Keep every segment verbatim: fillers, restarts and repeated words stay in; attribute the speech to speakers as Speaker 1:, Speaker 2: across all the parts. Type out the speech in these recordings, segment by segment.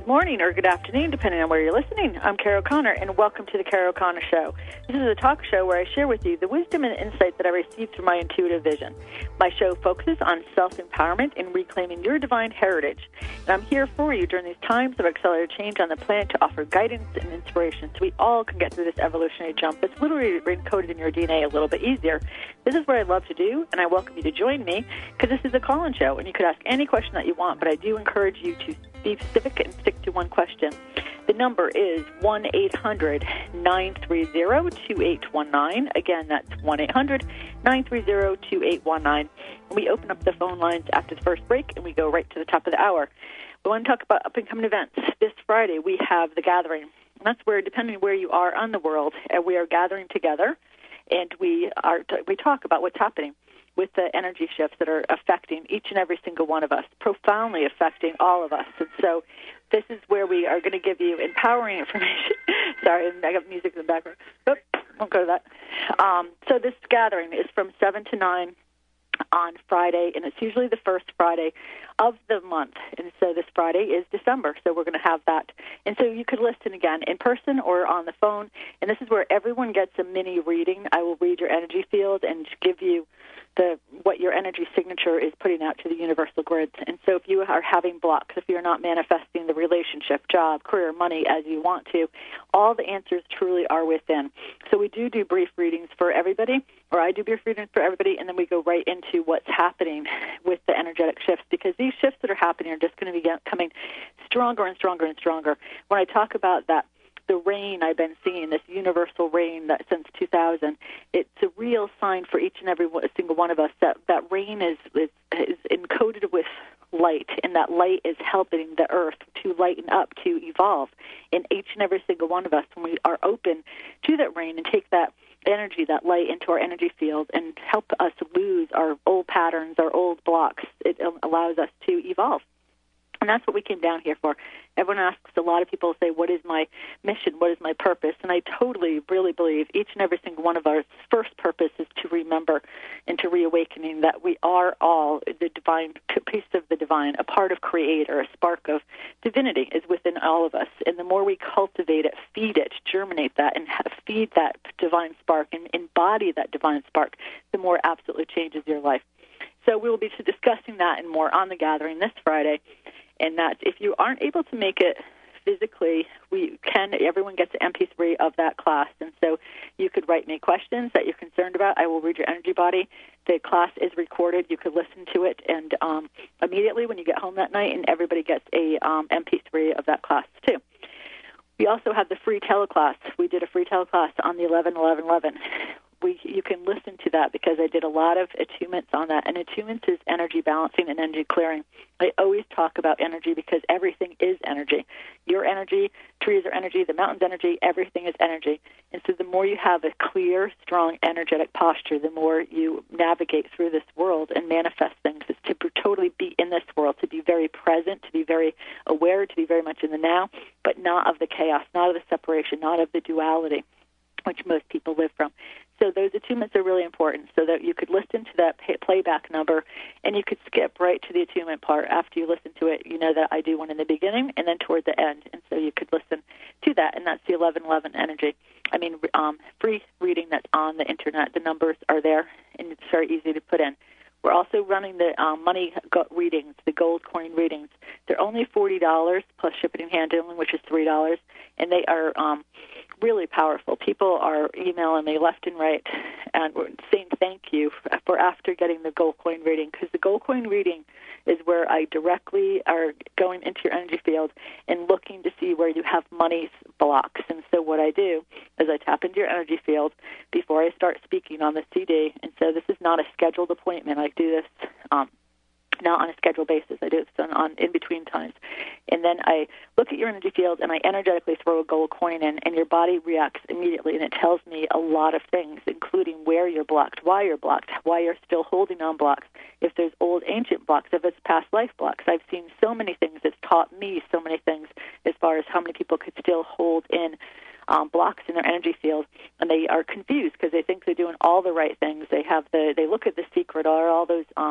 Speaker 1: Good morning or good afternoon, depending on where you're listening. I'm Carol Connor, and welcome to the Carol Connor Show. This is a talk show where I share with you the wisdom and insight that I received through my intuitive vision. My show focuses on self-empowerment and reclaiming your divine heritage. And I'm here for you during these times of accelerated change on the planet to offer guidance and inspiration so we all can get through this evolutionary jump that's literally encoded in your D N A a little bit easier. This is what I love to do, and I welcome you to join me because this is a call-in show, and you could ask any question that you want, but I do encourage you to be specific and stick to one question. The number is one eight hundred nine three zero two eight one nine. Again, that's one eight hundred nine three zero two eight one nine. And we open up the phone lines after the first break, and we go right to the top of the hour. We want to talk about up-and-coming events. This Friday, we have The Gathering. And that's where, depending on where you are on the world, we are gathering together, and we are we talk about what's happening with the energy shifts that are affecting each and every single one of us, profoundly affecting all of us. And so this is where we are going to give you empowering information. Sorry, I got music in the background. Oop, won't go to that. Um, so this gathering is from seven to nine on Friday, and it's usually the first Friday of the month. And so this Friday is December, so we're going to have that. And so you could listen again in person or on the phone, and this is where everyone gets a mini reading. I will read your energy field and give you the what your energy signature is putting out to the universal grids. And so if you are having blocks, if you're not manifesting the relationship, job, career, money as you want to, all the answers truly are within. So we do do brief readings for everybody, or I do brief readings for everybody, and then we go right into what's happening with the energetic shifts, because these shifts that are happening are just going to be coming stronger and stronger and stronger. When I talk about that, the rain I've been seeing, this universal rain that since two thousand, it's a real sign for each and every single one of us that that rain is, is, is encoded with light, and that light is helping the earth to lighten up, to evolve. And each and every single one of us, when we are open to that rain and take that energy, that light into our energy field and help us lose our old patterns, our old blocks, it allows us to evolve. And that's what we came down here for. Everyone asks, a lot of people say, what is my mission? What is my purpose? And I totally, really believe each and every single one of our first purpose is to remember and to reawakening that we are all the divine, piece of the divine, a part of Creator, a spark of divinity is within all of us. And the more we cultivate it, feed it, germinate that, and feed that divine spark and embody that divine spark, the more it absolutely changes your life. So we will be discussing that and more on The Gathering this Friday. And that if you aren't able to make it physically, we can. Everyone gets an M P three of that class. And so you could write me questions that you're concerned about. I will read your energy body. The class is recorded. You could listen to it and um, immediately when you get home that night, and everybody gets a um, M P three of that class too. We also have the free teleclass. We did a free teleclass on the eleven eleven eleven. We, you can listen to that because I did a lot of attunements on that. And attunements is energy balancing and energy clearing. I always talk about energy because everything is energy. Your energy, trees are energy, the mountain's energy, everything is energy. And so the more you have a clear, strong, energetic posture, the more you navigate through this world and manifest things. It's to totally be in this world, to be very present, to be very aware, to be very much in the now, but not of the chaos, not of the separation, not of the duality, which most people live from. So those attunements are really important so that you could listen to that pay- playback number and you could skip right to the attunement part. After you listen to it, you know that I do one in the beginning and then toward the end. And so you could listen to that, and that's the eleven eleven energy. I mean, um, free reading that's on the Internet. The numbers are there, and it's very easy to put in. We're also running the um, money go- readings, the gold coin readings. They're only forty dollars plus shipping and handling, which is three dollars, and they are um, really powerful. People are emailing me left and right and saying thank you for after getting the gold coin reading, because the gold coin reading is where I directly are going into your energy field and looking to see where you have money blocks. And so what I do is I tap into your energy field before I start speaking on the C D. And so this is not a scheduled appointment. I do this um, not on a scheduled basis. I do this on, on in-between times. And then I look at your energy field and I energetically throw a gold coin in, and your body reacts immediately, and it tells me a lot of things, including where you're blocked, why you're blocked, why you're still holding on blocks, if there's old ancient blocks, if it's past life blocks. I've seen so many things. It's taught me so many things as far as how many people could still hold in Um, blocks in their energy field, and they are confused because they think they're doing all the right things. They have the, they look at The Secret or all those um,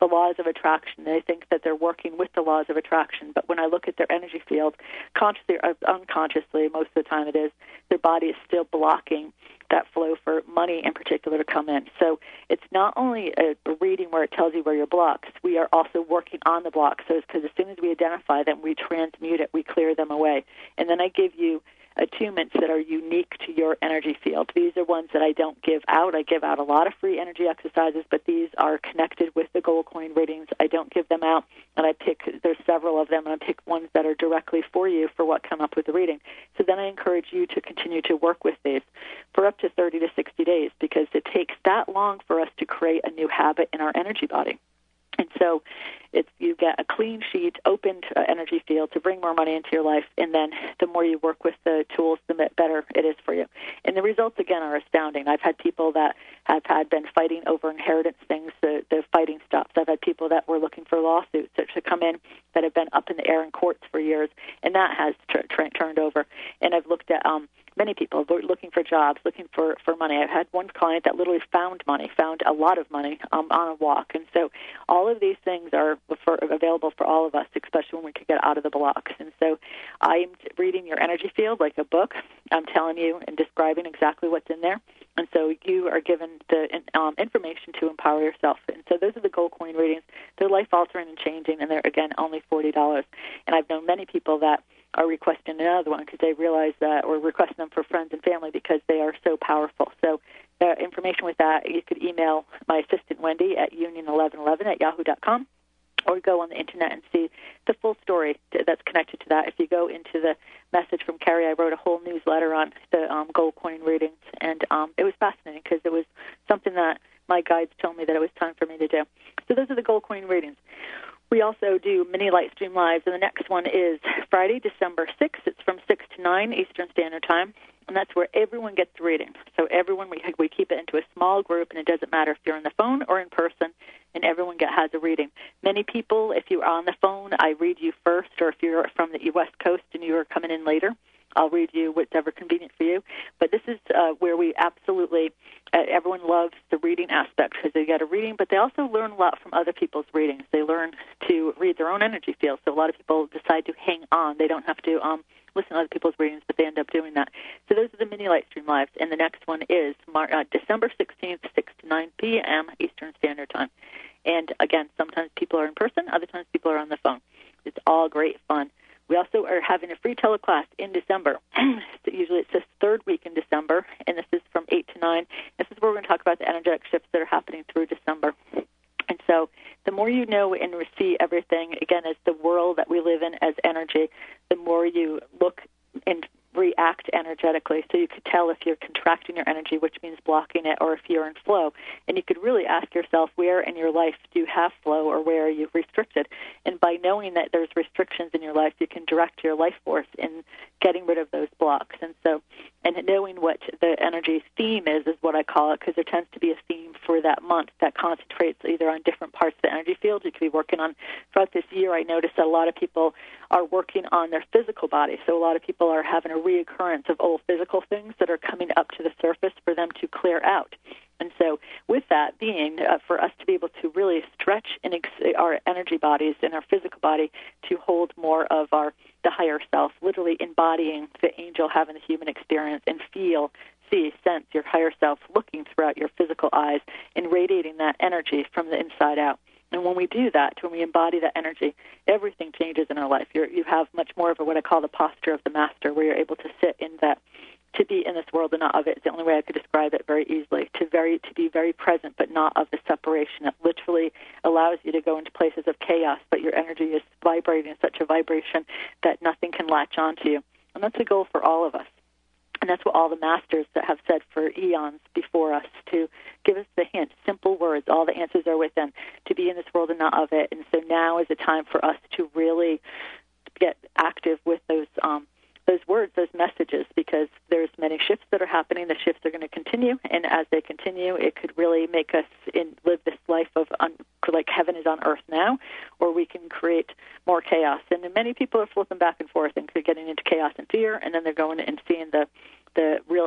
Speaker 1: the laws of attraction. They think that they're working with the laws of attraction, but when I look at their energy field, consciously or unconsciously, most of the time it is, their body is still blocking that flow for money in particular to come in. So it's not only a reading where it tells you where your blocks, we are also working on the blocks. So it's because as soon as we identify them, we transmute it, we clear them away. And then I give you attunements that are unique to your energy field. These are ones that I don't give out. I give out a lot of free energy exercises, but these are connected with the gold coin readings. I don't give them out, and I pick, there's several of them, and I pick ones that are directly for you for what come up with the reading. So then I encourage you to continue to work with these for up to thirty to sixty days, because it takes that long for us to create a new habit in our energy body. And so it's, you get a clean sheet, opened uh, energy field to bring more money into your life, and then the more you work with the tools, the better it is for you. And the results, again, are astounding. I've had people that have had been fighting over inheritance things, the, the fighting stops. I've had people that were looking for lawsuits that should come in that have been up in the air in courts for years, and that has t- t- turned over. And I've looked at um, many people looking for jobs, looking for, for money. I've had one client that literally found money, found a lot of money um, on a walk. And so all of these things are for, available for all of us, especially when we can get out of the blocks. And so I'm reading your energy field like a book. I'm telling you and describing exactly what's in there. And so you are given the um, information to empower yourself. And so those are the gold coin readings. They're life-altering and changing, and they're, again, only forty dollars. And I've known many people that are requesting another one because they realize that, or requesting them for friends and family because they are so powerful. So the information with that, you could email my assistant, Wendy, at union eleven eleven at yahoo dot com, or go on the Internet and see the full story that's connected to that. If you go into the message from Carrie, I wrote a whole newsletter on the um, gold coin readings, and um, it was fascinating because it was something that my guides told me that it was time for me to do. So those are the gold coin readings. We also do mini light stream lives, and the next one is Friday, December sixth. It's from six to nine Eastern Standard Time, and that's where everyone gets the reading. So everyone, we we keep it into a small group, and it doesn't matter if you're on the phone or in person, and everyone get, has a reading. Many people, if you're on the phone, I read you first, or if you're from the West Coast and you are coming in later, I'll read you whatever convenient for you. But this is uh, where we absolutely, uh, everyone loves the reading aspect because they get a reading, but they also learn a lot from other people's readings. They learn to read their own energy field. So a lot of people decide to hang on. They don't have to um, listen to other people's readings, but they end up doing that. So those are the mini light stream lives. And the next one is Mar- uh, December sixteenth, six to nine p.m. Eastern Standard Time. And again, sometimes people are in person, other times people are on the phone. It's all great fun. We also are having a free teleclass in December. Usually it's this third week in December, and this is from eight to nine. This is where we're going to talk about the energetic shifts that are happening through December. And so the more you know and see everything, again, as the world that we live in as energy, the more you look and react energetically. So you could tell if you're contracting your energy, which means blocking it, or if you're in flow. And you could really ask yourself, where in your life do you have flow, or where are you restricted? And by knowing that there's restrictions in your life, you can direct your life force in getting rid of those blocks. And so, and knowing what the energy theme is, is what I call it, because there tends to be a theme for that month that concentrates either on different parts of the energy field. You could be working on, throughout this year, I noticed that a lot of people are working on their physical body. So a lot of people are having a reoccurrence of old physical things that are coming up to the surface for them to clear out. And so with that being, uh, for us to be able to really stretch in ex- our energy bodies and our physical body to hold more of our the higher self, literally embodying the angel having the human experience, and feel, see, sense your higher self looking throughout your physical eyes and radiating that energy from the inside out. And when we do that, when we embody that energy, everything changes in our life. You're, you have much more of a, what I call the posture of the master, where you're able to sit in that, to be in this world and not of it. It's the only way I could describe it very easily, to very to be very present but not of the separation. It literally allows you to go into places of chaos, but your energy is vibrating in such a vibration that nothing can latch onto you. And that's a goal for all of us. And that's what all the masters that have said for eons before us, to give us the hint, simple words, all the answers are within, to be in this world and not of it. And so now is the time for us to really get active with those um, those words, those messages, because there's many shifts that are happening. The shifts are going to continue, and as they continue, it could really make us in, live this life of un, like heaven is on earth now, or we can create more chaos. And many people are flipping back and forth and getting into chaos and fear, and then they're going and seeing the the real open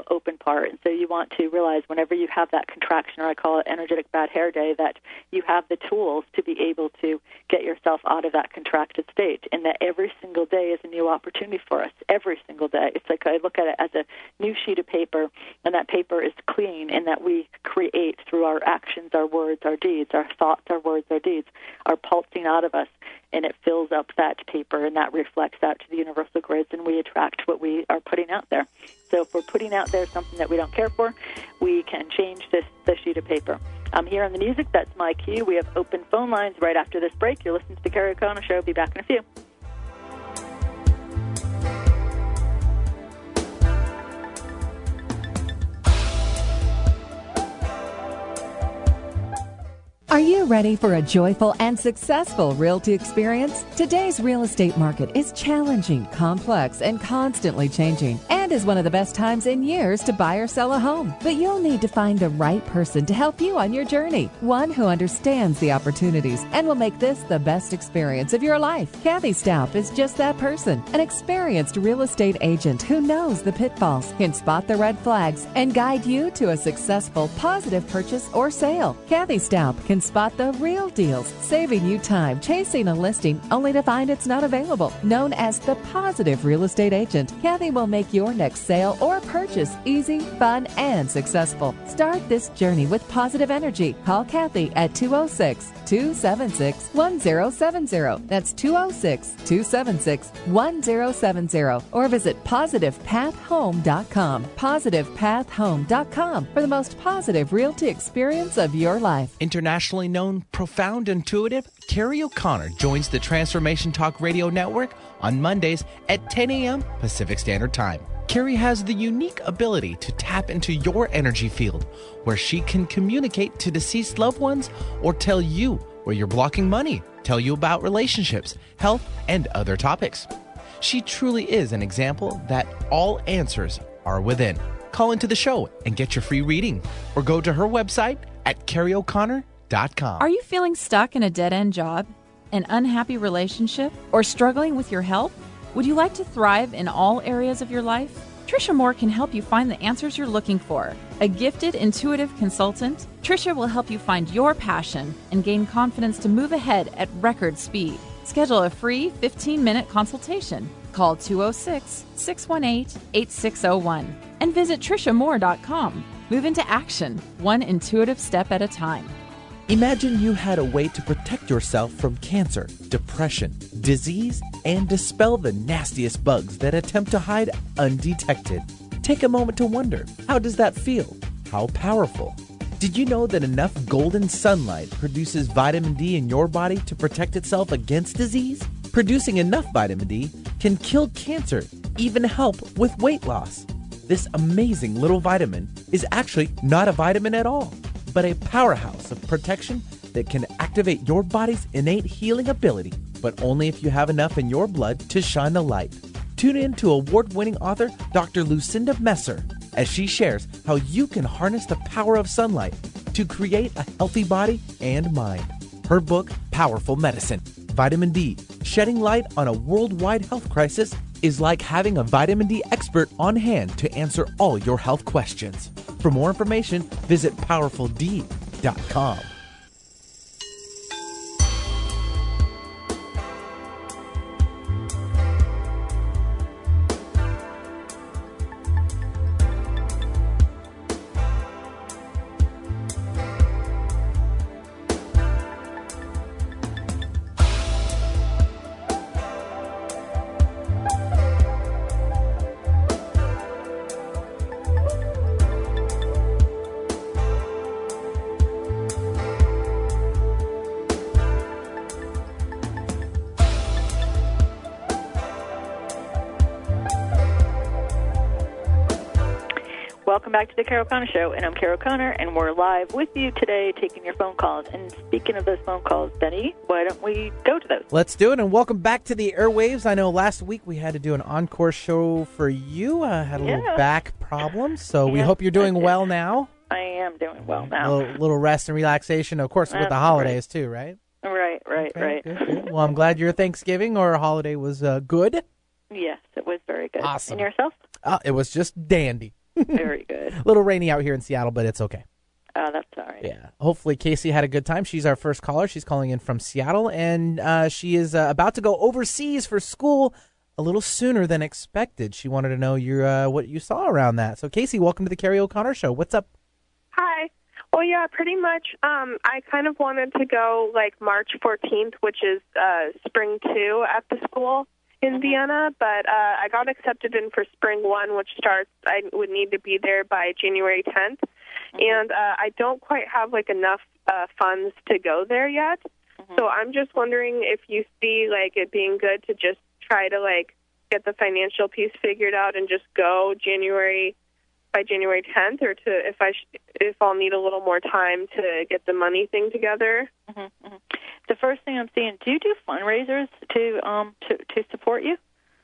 Speaker 1: apart. And so you want to realize whenever you have that contraction, or I call it energetic bad hair day, that you have the tools to be able to get yourself out of that contracted state, and that every single day is a new opportunity for us. Every single day. It's like I look at it as a new sheet of paper, and that paper is clean, and that we create through our actions, our words, our deeds, our thoughts, our words, our deeds, are pulsing out of us, and it fills up that paper, and that reflects out to the universal grids, and we attract what we are putting out there. So if we're putting out there something that we don't care for, we can change this, this sheet of paper. I'm here on the music. That's my cue. We have open phone lines right after this break. You're listening to the Carrie O'Connor Show. Be back in a few.
Speaker 2: Are you ready for a joyful and successful realty experience? Today's real estate market is challenging, complex, and constantly changing, and is one of the best times in years to buy or sell a home. But you'll need to find the right person to help you on your journey, one who understands the opportunities and will make this the best experience of your life. Kathy Staup is just that person, an experienced real estate agent who knows the pitfalls, can spot the red flags, and guide you to a successful, positive purchase or sale. Kathy Staup can spot the real deals, saving you time chasing a listing only to find it's not available. Known as the Positive Real Estate Agent, Kathy will make your next sale or purchase easy, fun, and successful. Start this journey with positive energy. Call Kathy at two oh six, two seven six, one oh seven oh. That's two oh six, two seven six, one oh seven oh. Or visit positive path home dot com. positive path home dot com for the most positive realty experience of your life.
Speaker 3: Internationally known, profound, intuitive, Carrie O'Connor joins the Transformation Talk Radio Network on Mondays at ten a.m. Pacific Standard Time. Carrie has the unique ability to tap into your energy field, where she can communicate to deceased loved ones or tell you where you're blocking money, tell you about relationships, health, and other topics. She truly is an example that all answers are within. Call into the show and get your free reading, or go to her website at carrie o'connor dot com.
Speaker 4: Are you feeling stuck in a dead-end job, an unhappy relationship, or struggling with your health? Would you like to thrive in all areas of your life? Tricia Moore can help you find the answers you're looking for. A gifted, intuitive consultant, Tricia will help you find your passion and gain confidence to move ahead at record speed. Schedule a free fifteen-minute consultation. Call two oh six, six one eight, eight six oh one and visit tricia moore dot com. Move into action, one intuitive step at a time.
Speaker 5: Imagine you had a way to protect yourself from cancer, depression, disease, and dispel the nastiest bugs that attempt to hide undetected. Take a moment to wonder, how does that feel? How powerful? Did you know that enough golden sunlight produces vitamin D in your body to protect itself against disease? Producing enough vitamin D can kill cancer, even help with weight loss. This amazing little vitamin is actually not a vitamin at all, but a powerhouse of protection that can activate your body's innate healing ability, but only if you have enough in your blood to shine the light. Tune in to award-winning author Doctor Lucinda Messer as she shares how you can harness the power of sunlight to create a healthy body and mind. Her book, Powerful Medicine, Vitamin D, Shedding Light on a Worldwide Health Crisis, is like having a vitamin D expert on hand to answer all your health questions. For more information, visit powerful d dot com.
Speaker 1: Welcome back to the Carrie O'Connor Show, and I'm Carrie O'Connor, and we're live with you today taking your phone calls. And speaking of those phone calls, Benny, why don't we go to those?
Speaker 6: Let's do it, and welcome back to the airwaves. I know last week we had to do an encore show for you. I uh, had a
Speaker 1: yeah.
Speaker 6: little back problems, so
Speaker 1: yeah,
Speaker 6: we hope you're doing well now.
Speaker 1: I am doing well now.
Speaker 6: A little, little rest and relaxation, of course, with
Speaker 1: That's
Speaker 6: the holidays
Speaker 1: right.
Speaker 6: too, right?
Speaker 1: Right, right,
Speaker 6: okay,
Speaker 1: right.
Speaker 6: Good, good. Well, I'm glad your Thanksgiving or holiday was uh, good.
Speaker 1: Yes, it was very good.
Speaker 6: Awesome.
Speaker 1: And yourself?
Speaker 6: Uh, it was just dandy.
Speaker 1: Very good.
Speaker 6: A little rainy out here in Seattle, but it's okay.
Speaker 1: Oh, that's all right.
Speaker 6: Yeah. Hopefully Casey had a good time. She's our first caller. She's calling in from Seattle, and uh, she is uh, about to go overseas for school a little sooner than expected. She wanted to know your uh, what you saw around that. So, Casey, welcome to the Carrie O'Connor Show. What's up?
Speaker 7: Hi. Well, yeah, pretty much. Um, I kind of wanted to go like March fourteenth, which is uh, spring two at the school in mm-hmm. Vienna, but uh, I got accepted in for spring one, which starts, I would need to be there by January tenth. Mm-hmm. And uh, I don't quite have like enough uh, funds to go there yet. Mm-hmm. So I'm just wondering if you see like it being good to just try to like get the financial piece figured out and just go January by January tenth, or to if I sh- if I'll need a little more time to get the money thing together.
Speaker 1: Mm-hmm, mm-hmm. The first thing I'm seeing, do you do fundraisers to um to, to support you?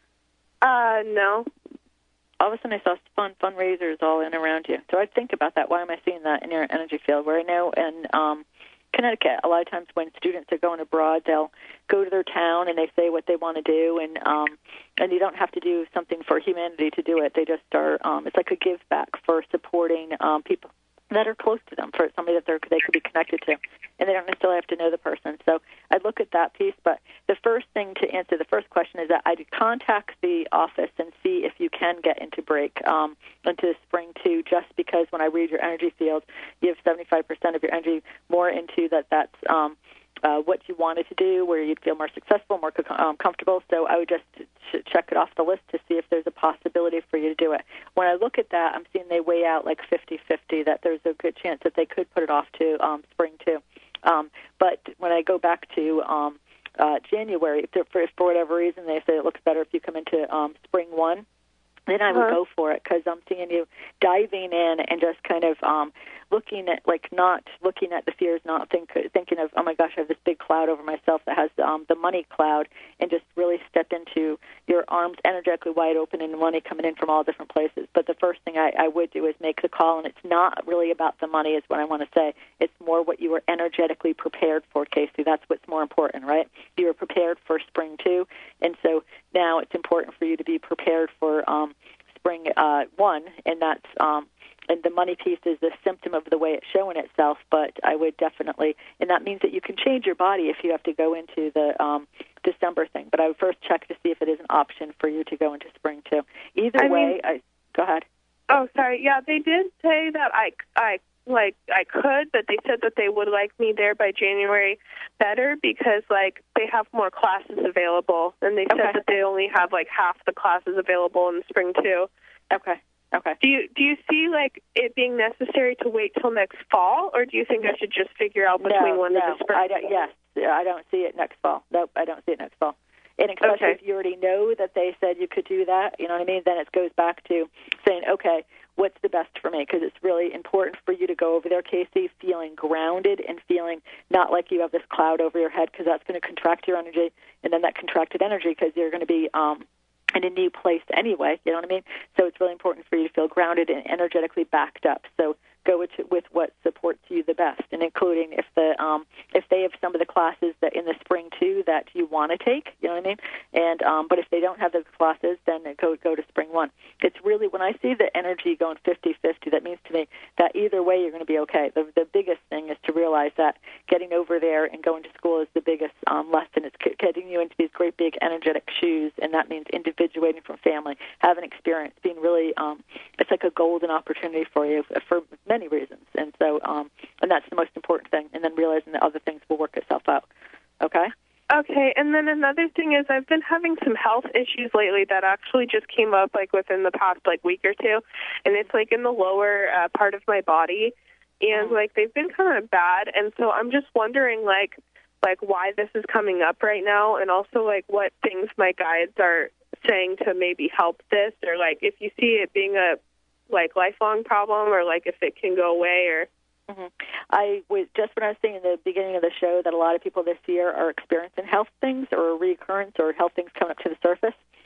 Speaker 7: Uh, no.
Speaker 1: All of a sudden I saw fun fundraisers all in around you. So I'd think about that. Why am I seeing that in your energy field? Where I know in um, Connecticut, a lot of times when students are going abroad, they'll go to their town and they say what they want to do, and um, and you don't have to do something for humanity to do it. They just are. Um, it's like a give back for supporting um, people that are close to them, for somebody that they're, they could be connected to, and they don't necessarily have to know the person. So I'd look at that piece. But the first thing to answer the first question is that I'd contact the office and see if you can get into break, um, into spring two, just because when I read your energy field, you have seventy-five percent of your energy more into that that's um, uh, what you wanted to do, where you'd feel more successful, more um, comfortable. So I would just ch- check it off the list to see if there's a possibility for you to do it. When I look at that, I'm seeing they weigh out like fifty-fifty, that there's a good chance that they could put it off to um, spring two. Um, but when I go back to um, uh, January, if, for, if for whatever reason they say it looks better if you come into um, spring one, then I would uh-huh. go for it, because I'm seeing you diving in and just kind of um, looking at, like, not looking at the fears, not think, thinking of, oh, my gosh, I have this big cloud over myself that has um, the money cloud, and just really step into your arms energetically wide open and money coming in from all different places. But the first thing I, I would do is make the call, and it's not really about the money is what I want to say. It's more what you were energetically prepared for, Casey. That's what's more important, right? You were prepared for spring two, and so now it's important for you to be prepared for um, spring uh, one, and that's um, and the money piece is the symptom of the way it's showing itself. But I would definitely, and that means that you can change your body if you have to go into the um, December thing. But I would first check to see if it is an option for you to go into spring too. Either
Speaker 7: I
Speaker 1: way,
Speaker 7: mean,
Speaker 1: I go ahead.
Speaker 7: Oh, sorry. Yeah, they did say that I I like I could, but they said that they would like me there by January better because like they have more classes available, and they said
Speaker 1: okay.
Speaker 7: that they only have like half the classes available in the spring too.
Speaker 1: Okay. Okay.
Speaker 7: Do you do you see like it being necessary to wait till next fall, or do you think I should just figure out between
Speaker 1: no,
Speaker 7: one
Speaker 1: no,
Speaker 7: and the spring?
Speaker 1: I don't, yes, I don't see it next fall. Nope, I don't see it next fall. And especially
Speaker 7: okay.
Speaker 1: if you already know that they said you could do that, you know what I mean? Then it goes back to saying, okay, what's the best for me? Because it's really important for you to go over there, Casey, feeling grounded and feeling not like you have this cloud over your head, because that's going to contract your energy, and then that contracted energy, because you're going to be um, in a new place anyway, you know what I mean? So it's really important for you to feel grounded and energetically backed up. So go with, with what supports you the best, and including if the um, if they have some of the classes that in the spring too that you want to take, you know what I mean. And um, but if they don't have those classes, then go go to spring one. It's really, when I see the energy going fifty-fifty, that means to me that either way you're going to be okay. The the biggest thing is to realize that getting over there and going to school is the biggest um, lesson. It's getting you into these great big energetic shoes, and that means individuating from family, having experience, being really um, it's like a golden opportunity for you for many reasons, and so um, and that's the most important thing, and then realizing that other things will work itself out. Okay?
Speaker 7: Okay, and then another thing is I've been having some health issues lately that actually just came up like within the past like week or two, and it's like in the lower uh, part of my body, and like they've been kind of bad, and so I'm just wondering like like why this is coming up right now, and also like what things my guides are saying to maybe help this, or like if you see it being a like lifelong problem, or like if it can go away, or
Speaker 1: mm-hmm. I was just when I was saying in the beginning of the show that a lot of people this year are experiencing health things or a recurrence or health things coming up to the surface.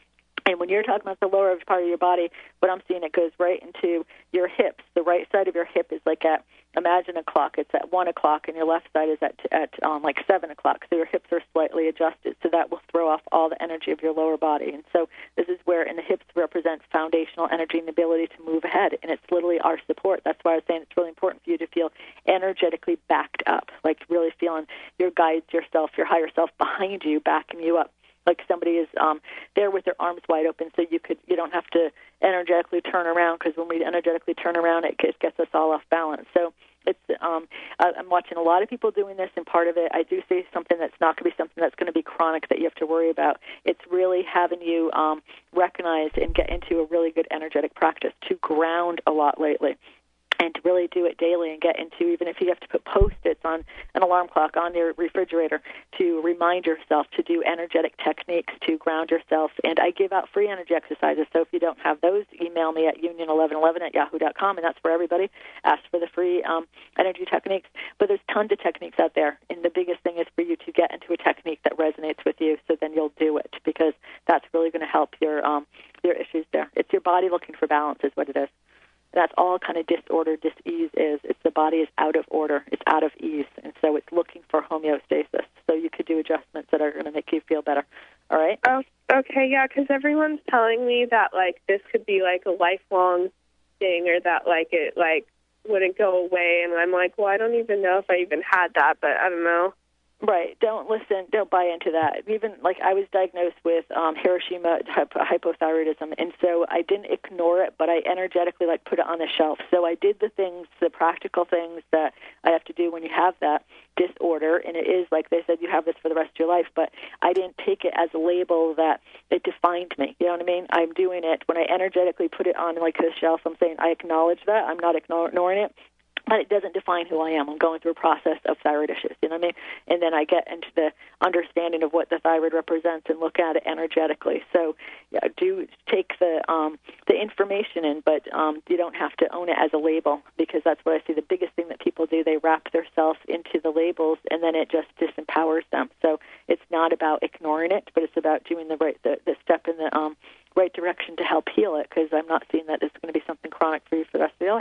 Speaker 1: And when you're talking about the lower part of your body, what I'm seeing, it goes right into your hips. The right side of your hip is like at, imagine a clock. It's at one o'clock, and your left side is at at um, like seven o'clock. So your hips are slightly adjusted, so that will throw off all the energy of your lower body. And so this is where, and the hips represent foundational energy and the ability to move ahead, and it's literally our support. That's why I was saying it's really important for you to feel energetically backed up, like really feeling your guides, yourself, your higher self behind you, backing you up. Like somebody is um, there with their arms wide open, so you could you don't have to energetically turn around, because when we energetically turn around, it, it gets us all off balance. So it's um, I, I'm watching a lot of people doing this, and part of it, I do see something that's not going to be something that's going to be chronic that you have to worry about. It's really having you um, recognize and get into a really good energetic practice to ground a lot lately. And to really do it daily and get into, even if you have to put Post-its on an alarm clock on your refrigerator, to remind yourself to do energetic techniques to ground yourself. And I give out free energy exercises, so if you don't have those, email me at union eleven eleven at yahoo dot com, and that's for everybody. Ask for the free um, energy techniques. But there's tons of techniques out there, and the biggest thing is for you to get into a technique that resonates with you, so then you'll do it, because that's really going to help your um, your issues there. It's your body looking for balance is what it is. That's all kind of disorder, dis-ease is. It's the body is out of order. It's out of ease. And so it's looking for homeostasis. So you could do adjustments that are going to make you feel better. All right?
Speaker 7: Oh, okay, yeah, because everyone's telling me that, like, this could be, like, a lifelong thing, or that, like, it, like, wouldn't go away. And I'm like, well, I don't even know if I even had that, but I don't know.
Speaker 1: Right. Don't listen. Don't buy into that. Even like I was diagnosed with um, Hiroshima hypothyroidism, and so I didn't ignore it, but I energetically like put it on the shelf. So I did the things, the practical things that I have to do when you have that disorder, and it is like they said, you have this for the rest of your life. But I didn't take it as a label that it defined me. You know what I mean? I'm doing it when I energetically put it on like the shelf. I'm saying I acknowledge that. I'm not ignoring it. But it doesn't define who I am. I'm going through a process of thyroid issues, you know what I mean? And then I get into the understanding of what the thyroid represents and look at it energetically. So yeah, do take the um, the information in, but um, you don't have to own it as a label, because that's what I see the biggest thing that people do. They wrap themselves into the labels, and then it just disempowers them. So it's not about ignoring it, but it's about doing the right the, the step in the um, right direction to help heal it, because I'm not seeing that it's going to be something chronic for you for the rest of your life.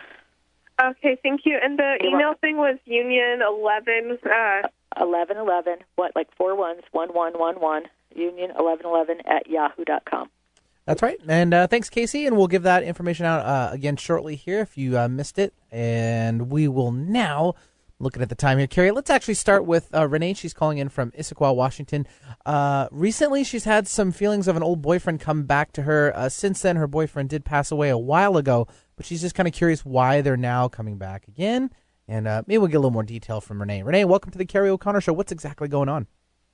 Speaker 7: Okay, thank you. And the
Speaker 1: You're
Speaker 7: email
Speaker 1: welcome.
Speaker 7: thing was union eleven. Uh,
Speaker 1: eleven eleven, what, like four ones, one one one one, union eleven eleven at yahoo dot com.
Speaker 6: That's right. And uh, thanks, Casey. And we'll give that information out uh, again shortly here if you uh, missed it. And we will now, looking at the time here, Carrie, let's actually start with uh, Renee. She's calling in from Issaquah, Washington. Uh, recently, she's had some feelings of an old boyfriend come back to her. Uh, since then, her boyfriend did pass away a while ago, but she's just kind of curious why they're now coming back again. And uh, maybe we'll get a little more detail from Renee. Renee, welcome to the Carrie O'Connor Show. What's exactly going on?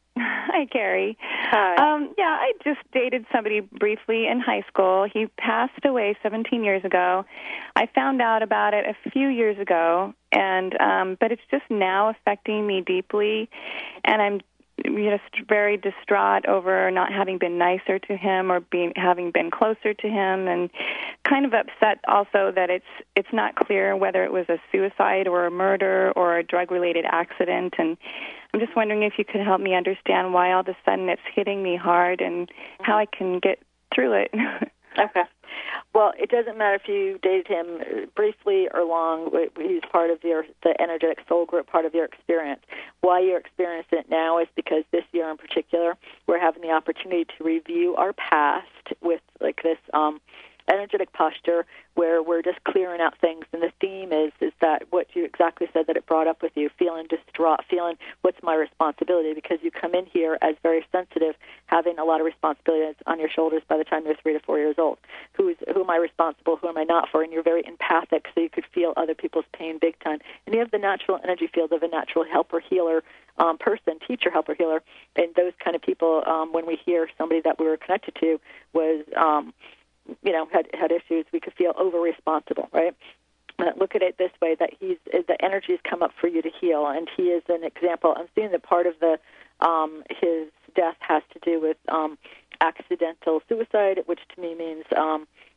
Speaker 8: Hi, Carrie.
Speaker 1: Hi.
Speaker 8: Um, yeah, I just dated somebody briefly in high school. He passed away seventeen years ago. I found out about it a few years ago, and um, but it's just now affecting me deeply, and I'm just very distraught over not having been nicer to him or being having been closer to him, and kind of upset also that it's it's not clear whether it was a suicide or a murder or a drug-related accident. And I'm just wondering if you could help me understand why all of a sudden it's hitting me hard and how I can get through it.
Speaker 1: Okay. Well, it doesn't matter if you dated him briefly or long. He's part of your the energetic soul group, part of your experience. Why you're experiencing it now is because this year in particular, we're having the opportunity to review our past with like this um, energetic posture where we're just clearing out things. And the theme is is that what you exactly said that it brought up with you, feeling distraught, feeling what's my responsibility, because you come in here as very sensitive, having a lot of responsibilities on your shoulders by the time you're three to four years old. Who's who am I responsible? Who am I not for? And you're very empathic, so you could feel other people's pain big time. And you have the natural energy field of a natural helper, healer, um, person, teacher, helper, healer. And those kind of people, um, when we hear somebody that we were connected to was, um, you know, had had issues, we could feel over-responsible, right? Uh, look at it this way, that he's the energy has come up for you to heal, and he is an example. I'm seeing that part of the um, his death has to do with um, accidental suicide, which to me means um,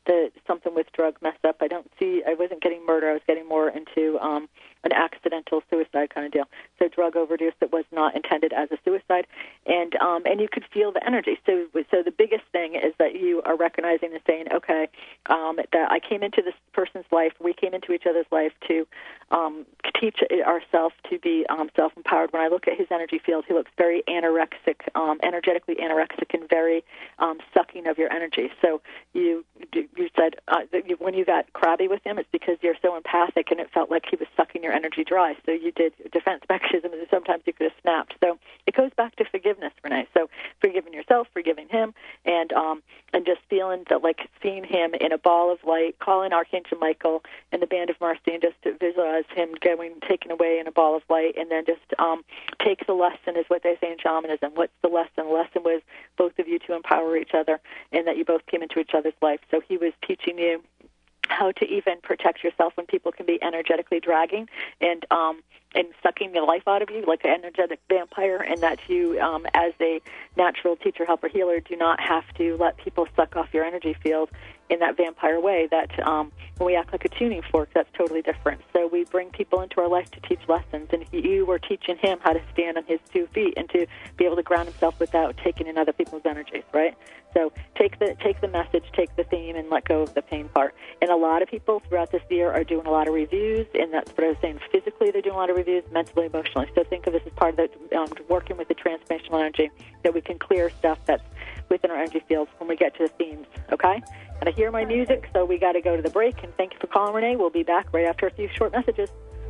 Speaker 1: the something with drug mess up. I don't see, I wasn't getting murder. I was getting more into um, an accidental suicide kind of deal. So drug overdose that was not intended as a suicide. And um, and you could feel the energy. So so the biggest thing is that you are recognizing and saying, okay, um, that I came into this person's life, we came into each other's life to um, teach ourselves to be um, self-empowered. When I look at his energy field, he looks very anorexic, um, energetically anorexic, and very um, sucking of your energy. So you you said uh, that you, when you got crabby with him, it's because you're so empathic, and it felt like he was sucking your energy dry. So you did defense mechanism, and sometimes you could have snapped. So it goes back to forgiveness, Renee. So forgiving yourself, forgiving him, and um, and just feeling that, like seeing him in a ball of light, calling Archangel Michael and the Band of Mercy, and just to visualize him going, taken away in a ball of light, and then just um, take the lesson, is what they say in shamanism. What's the lesson? The lesson was both of you to empower each other, and that you both came into each other's life. So he was teaching you how to even protect yourself when people can be energetically dragging and um, and sucking the life out of you like an energetic vampire, and that you, um, as a natural teacher, helper, healer, do not have to let people suck off your energy field in that vampire way. That um, when we act like a tuning fork, that's totally different. So we bring people into our life to teach lessons, and you were teaching him how to stand on his two feet and to be able to ground himself without taking in other people's energies, right? So take the take the message, take the theme, and let go of the pain part. And a lot of people throughout this year are doing a lot of reviews, and that's what I was saying. Physically, they're doing a lot of reviews, mentally, emotionally. So think of this as part of the, um, working with the transformational energy, that we can clear stuff that's within our energy fields when we get to the themes, okay? And I hear my music, so we got to go to the break. And thank you for calling, Renee. We'll be back right after a few short messages.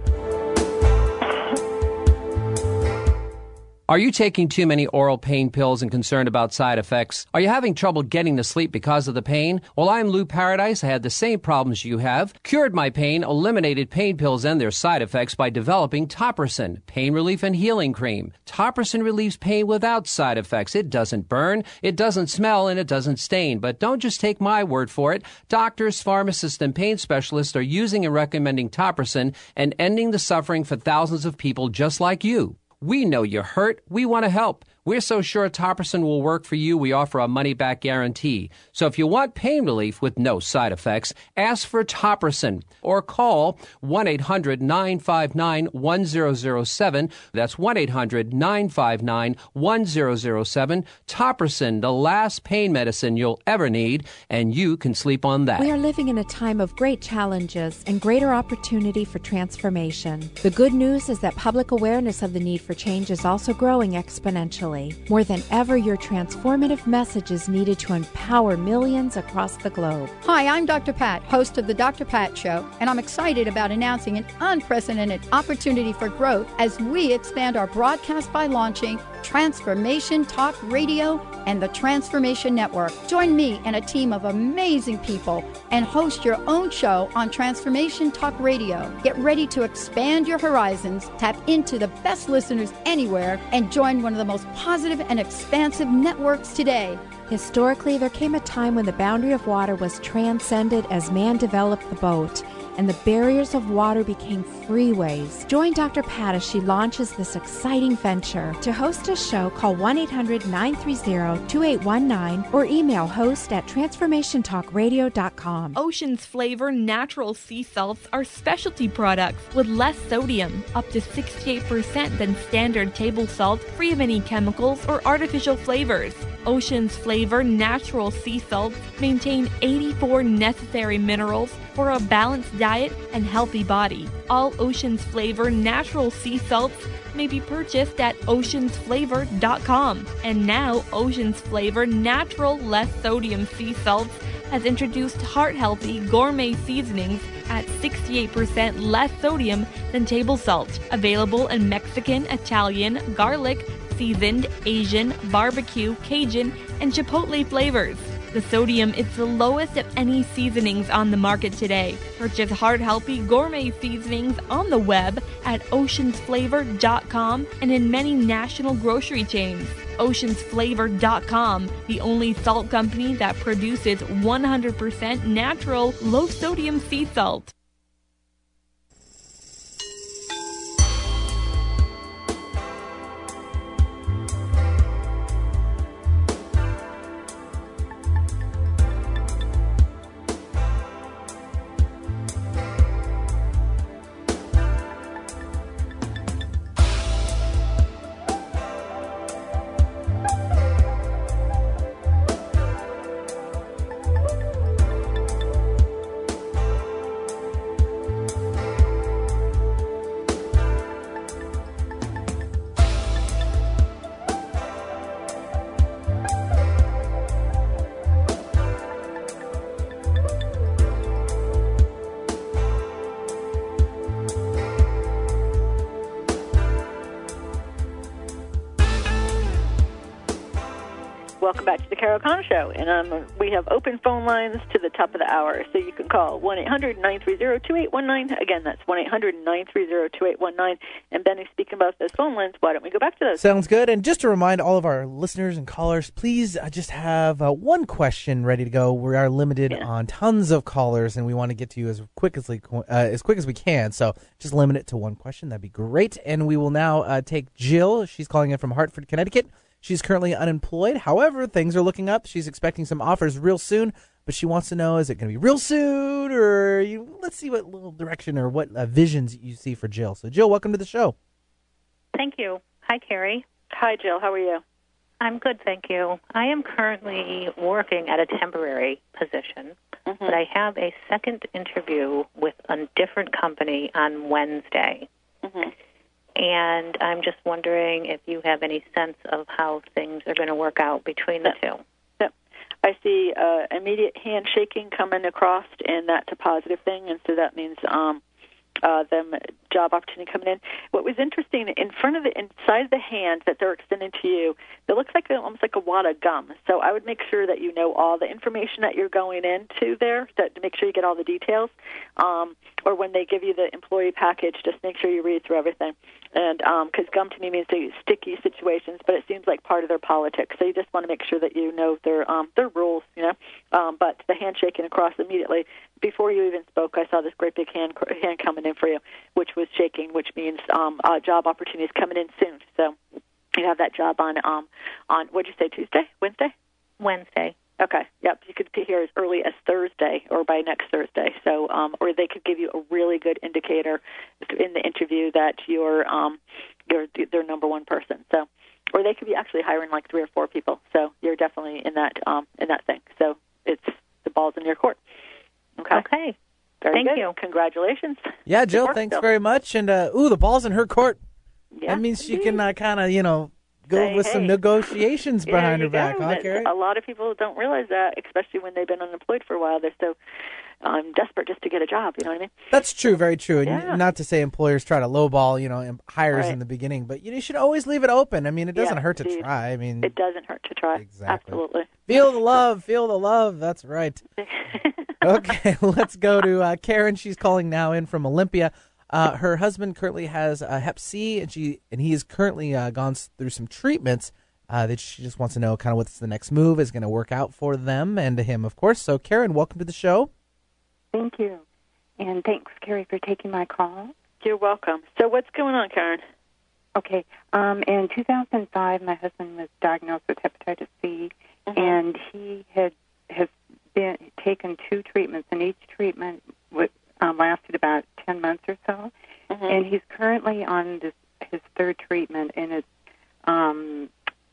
Speaker 9: Are you taking too many oral pain pills and concerned about side effects? Are you having trouble getting to sleep because of the pain? Well, I'm Lou Paradise. I had the same problems you have. Cured my pain, eliminated pain pills and their side effects by developing Topricin, pain relief and healing cream. Topricin relieves pain without side effects. It doesn't burn, it doesn't smell, and it doesn't stain. But don't just take my word for it. Doctors, pharmacists, and pain specialists are using and recommending Topricin and ending the suffering for thousands of people just like you. We know you're hurt. We want to help. We're so sure Topricin will work for you, we offer a money-back guarantee. So if you want pain relief with no side effects, ask for Topricin or call one eight hundred nine five nine one zero zero seven. That's one eight hundred nine five nine one zero zero seven. Topricin, the last pain medicine you'll ever need, and you can sleep on that.
Speaker 10: We are living in a time of great challenges and greater opportunity for transformation. The good news is that public awareness of the need for change is also growing exponentially. More than ever, your transformative message is needed to empower millions across the globe.
Speaker 11: Hi, I'm Doctor Pat, host of The Doctor Pat Show, and I'm excited about announcing an unprecedented opportunity for growth as we expand our broadcast by launching Transformation Talk Radio and the Transformation Network. Join me and a team of amazing people and host your own show on Transformation Talk Radio. Get ready to expand your horizons, tap into the best listeners anywhere, and join one of the most positive and expansive networks today.
Speaker 10: Historically, there came a time when the boundary of water was transcended as man developed the boat, and the barriers of water became freeways. Join Doctor Pat as she launches this exciting venture. To host a show, call one eight hundred nine three zero two eight one nine or email host at transformation talk radio dot com.
Speaker 12: Ocean's Flavor natural sea salts are specialty products with less sodium, up to sixty-eight percent than standard table salt, free of any chemicals or artificial flavors. Ocean's Flavor natural sea salts maintain eighty-four necessary minerals for a balanced diet and healthy body. All Ocean's Flavor natural sea salts may be purchased at oceans flavor dot com. And now, Ocean's Flavor natural less sodium sea salts has introduced heart-healthy gourmet seasonings at sixty-eight percent less sodium than table salt. Available in Mexican, Italian, garlic, seasoned, Asian, barbecue, Cajun, and Chipotle flavors. The sodium is the lowest of any seasonings on the market today. Purchase heart-healthy gourmet seasonings on the web at oceans flavor dot com and in many national grocery chains. oceans flavor dot com, the only salt company that produces one hundred percent natural, low-sodium sea salt.
Speaker 1: welcome back to the Carol Connor Show. And um, we have open phone lines to the top of the hour, so you can call one eight hundred nine three zero two eight one nine. Again, that's one eight hundred nine three zero two eight one nine. And Benny, speaking about those phone lines, why don't we go back to those?
Speaker 6: Sounds good. And just to remind all of our listeners and callers, please uh, just have uh, one question ready to go. We are limited yeah. on tons of callers, and we want to get to you as quick as, uh, as quick as we can. So just limit it to one question. That'd be great. And we will now uh, take Jill. She's calling in from Hartford, Connecticut. She's currently unemployed. However, things are looking up. She's expecting some offers real soon, but she wants to know, is it going to be real soon, or you, let's see what little direction or what uh, visions you see for Jill. So, Jill, welcome to the show.
Speaker 13: Thank you. Hi, Carrie.
Speaker 1: Hi, Jill. How are you?
Speaker 13: I'm good, thank you. I am currently working at a temporary position, mm-hmm. but I have a second interview with a different company on Wednesday. Mm-hmm. And I'm just wondering if you have any sense of how things are going to work out between the two.
Speaker 1: Yep. I see uh, immediate handshaking coming across, and that's a positive thing, and so that means um, uh, them job opportunity coming in. What was interesting, in front of the inside of the hand that they're extending to you, it looks like almost like a wad of gum. So I would make sure that you know all the information that you're going into there, that to make sure you get all the details. Um, or when they give you the employee package, just make sure you read through everything. And because um, gum to me means they sticky situations, but it seems like part of their politics. So you just want to make sure that you know their um, their rules, you know. Um, but the handshaking across immediately before you even spoke, I saw this great big hand hand coming in for you, which was shaking, which means um, uh, job opportunities coming in soon. So you have that job on um, on what'd you say, Tuesday, Wednesday,
Speaker 13: Wednesday.
Speaker 1: Okay. Yep. You could be here as early as Thursday or by next Thursday. So, um, or they could give you a really good indicator in the interview that you're um, you're their number one person. So, or they could be actually hiring like three or four people. So you're definitely in that um, in that thing. So it's the ball's in your court. Okay.
Speaker 13: Okay.
Speaker 1: Very
Speaker 13: Thank
Speaker 1: good.
Speaker 13: you.
Speaker 1: Congratulations.
Speaker 6: Yeah, Jill. Thanks
Speaker 1: still.
Speaker 6: very much. And uh, ooh, the ball's in her court.
Speaker 1: Yeah,
Speaker 6: that means
Speaker 1: indeed.
Speaker 6: she can uh, kind of you know. Go
Speaker 1: Say,
Speaker 6: with
Speaker 1: hey,
Speaker 6: some negotiations behind her
Speaker 1: go.
Speaker 6: back, huh, Carrie?
Speaker 1: A lot of people don't realize that, especially when they've been unemployed for a while. They're so um, desperate just to get a job, you know what I mean?
Speaker 6: That's true, very true. And
Speaker 1: yeah.
Speaker 6: not to say employers try to lowball, you know, hires
Speaker 1: right.
Speaker 6: in the beginning, but you should always leave it open. I mean, it doesn't
Speaker 1: yeah,
Speaker 6: hurt
Speaker 1: indeed.
Speaker 6: to try. I mean,
Speaker 1: it doesn't hurt to try.
Speaker 6: Exactly.
Speaker 1: Absolutely.
Speaker 6: Feel the love, feel the love. That's right. Okay, let's go to uh, Karen. She's calling now in from Olympia. Uh, her husband currently has uh, Hep C, and she and he has currently uh, gone through some treatments. Uh, that she just wants to know kind of what's the next move is going to work out for them and him, of course. So, Karen, welcome to the show.
Speaker 14: Thank you. And thanks, Carrie, for taking my call.
Speaker 1: You're welcome. So what's going on, Karen?
Speaker 14: Okay. Um, in two thousand five, my husband was diagnosed with hepatitis C, mm-hmm. and he had has been taken two treatments, and each treatment would, um, lasted about ten months or so. Mm-hmm. And he's currently on this, his third treatment, and it's um,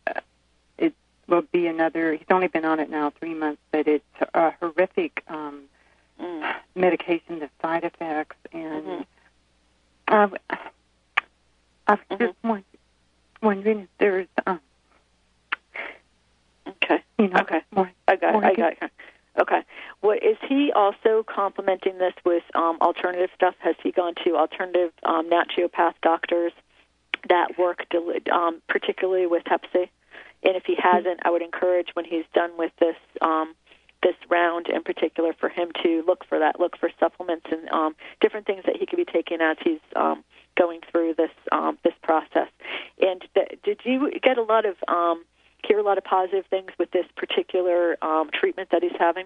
Speaker 14: it will be another, he's only been on it now three months, but it's a horrific um, mm. medication, the side effects, and mm-hmm. uh, I was mm-hmm. just wondering, wondering if there's, um,
Speaker 1: okay,
Speaker 14: you know,
Speaker 1: okay,
Speaker 14: more,
Speaker 1: I got
Speaker 14: more
Speaker 1: it, I got it. Okay. What, is he also complementing this with um, alternative stuff? Has he gone to alternative um, naturopath doctors that work um, particularly with Hep C? And if he hasn't, I would encourage when he's done with this um, this round in particular for him to look for that, look for supplements and um, different things that he could be taking as he's um, going through this um, this process. And th- did you get a lot of um, hear a lot of positive things with this particular um, treatment that he's having?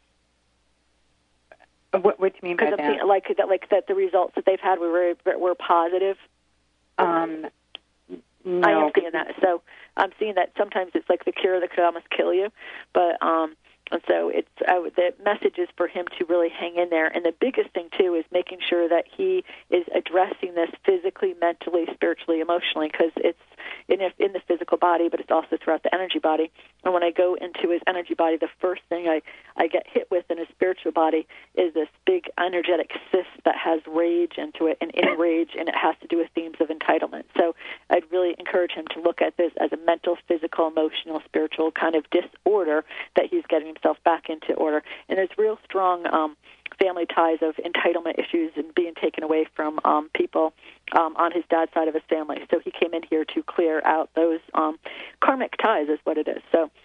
Speaker 14: What, what do you mean by
Speaker 1: I'm
Speaker 14: that?
Speaker 1: Seeing, like that, like that, the results that they've had were were positive.
Speaker 14: Um, no.
Speaker 1: I am seeing that. So I'm seeing that sometimes it's like the cure that could almost kill you, but um, and so it's I would, the message is for him to really hang in there. And the biggest thing too is making sure that he is addressing this physically, mentally, spiritually, emotionally, because it's in in the physical body, but it's also throughout the energy body. And when I go into his energy body, the first thing I, I get hit with in his spiritual body is this big energetic cyst that has rage into it, and in rage, and it has to do with themes of entitlement. So I'd really encourage him to look at this as a mental, physical, emotional, spiritual kind of disorder that he's getting himself back into order. And there's real strong um, family ties of entitlement issues and being taken away from um, people um, on his dad's side of his family. So he came in here to clear out those um, karmic ties is what it is. So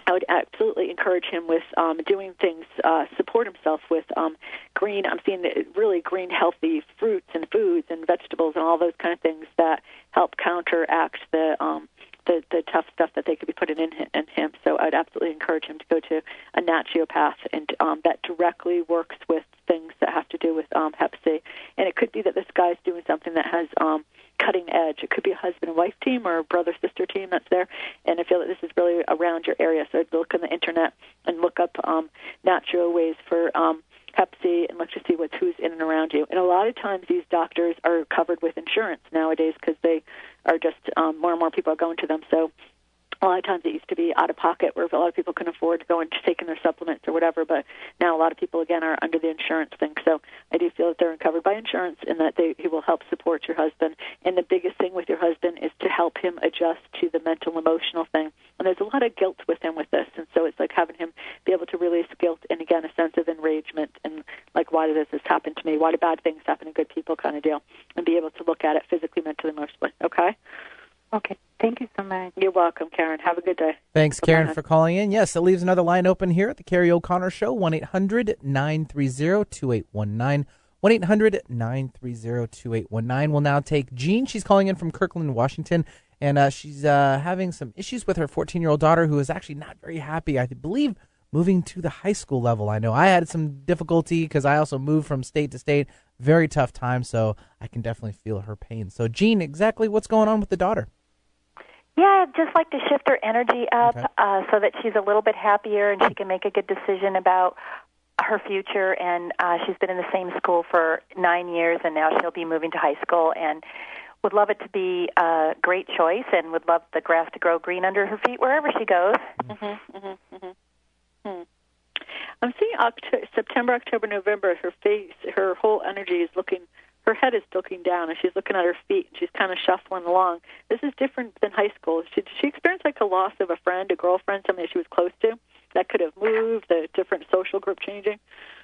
Speaker 1: I would absolutely encourage him with um, doing things, uh, support himself with um, green, I'm seeing really green, healthy fruits and foods and vegetables and all those kind of things that help counteract the um, the, the tough stuff that they could be putting in, in him. So I'd absolutely encourage him to go to a naturopath, and um, that directly works with things that have to do with um, Hep C. And it could be that this guy's doing something that has um, cutting edge. It could be a husband and wife team or a brother-sister team that's there, and I feel that this is really around your area. So I'd look on the internet and look up um, natural ways for um, Hep C and look to see what's who's in and around you. And a lot of times these doctors are covered with insurance nowadays because they are just um, more and more people are going to them. So a lot of times it used to be out of pocket where a lot of people couldn't afford to go into taking their supplements or whatever, but now a lot of people, again, are under the insurance thing. So I do feel that they're covered by insurance and that they, he will help support your husband. And the biggest thing with your husband is to help him adjust to the mental, emotional thing. And there's a lot of guilt with him with this, and so it's like having him be able to release guilt and, again, a sense of enragement and, like, why did this this happen to me? Why do bad things happen to good people kind of deal? And be able to look at it physically, mentally, emotionally. Okay?
Speaker 14: Okay. Thank you so much.
Speaker 1: You're welcome, Karen. Have a good day.
Speaker 6: Thanks,
Speaker 1: Bye-bye.
Speaker 6: Karen, for calling in. Yes, it leaves another line open here at the Carrie O'Connor Show, one eight hundred nine three zero two eight one nine. one eight hundred nine three zero two eight one nine. We'll now take Jean. She's calling in from Kirkland, Washington, and uh, she's uh, having some issues with her fourteen-year-old daughter who is actually not very happy, I believe, moving to the high school level. I know I had some difficulty because I also moved from state to state. Very tough time, so I can definitely feel her pain. So, Jean, exactly what's going on with the daughter?
Speaker 15: Yeah, I'd just like to shift her energy up
Speaker 6: Okay.
Speaker 15: uh, so that she's a little bit happier and she can make a good decision about her future. And uh, she's been in the same school for nine years, and now she'll be moving to high school. And would love it to be a great choice, and would love the grass to grow green under her feet wherever she goes.
Speaker 1: Mm-hmm, mm-hmm, mm-hmm. Hmm. I'm seeing October, September, October, November. Her face, her whole energy is looking. Her head is looking down, and she's looking at her feet, and she's kind of shuffling along. This is different than high school. She, did she experienced like a loss of a friend, a girlfriend, somebody that she was close to that could have moved, the different social group changing?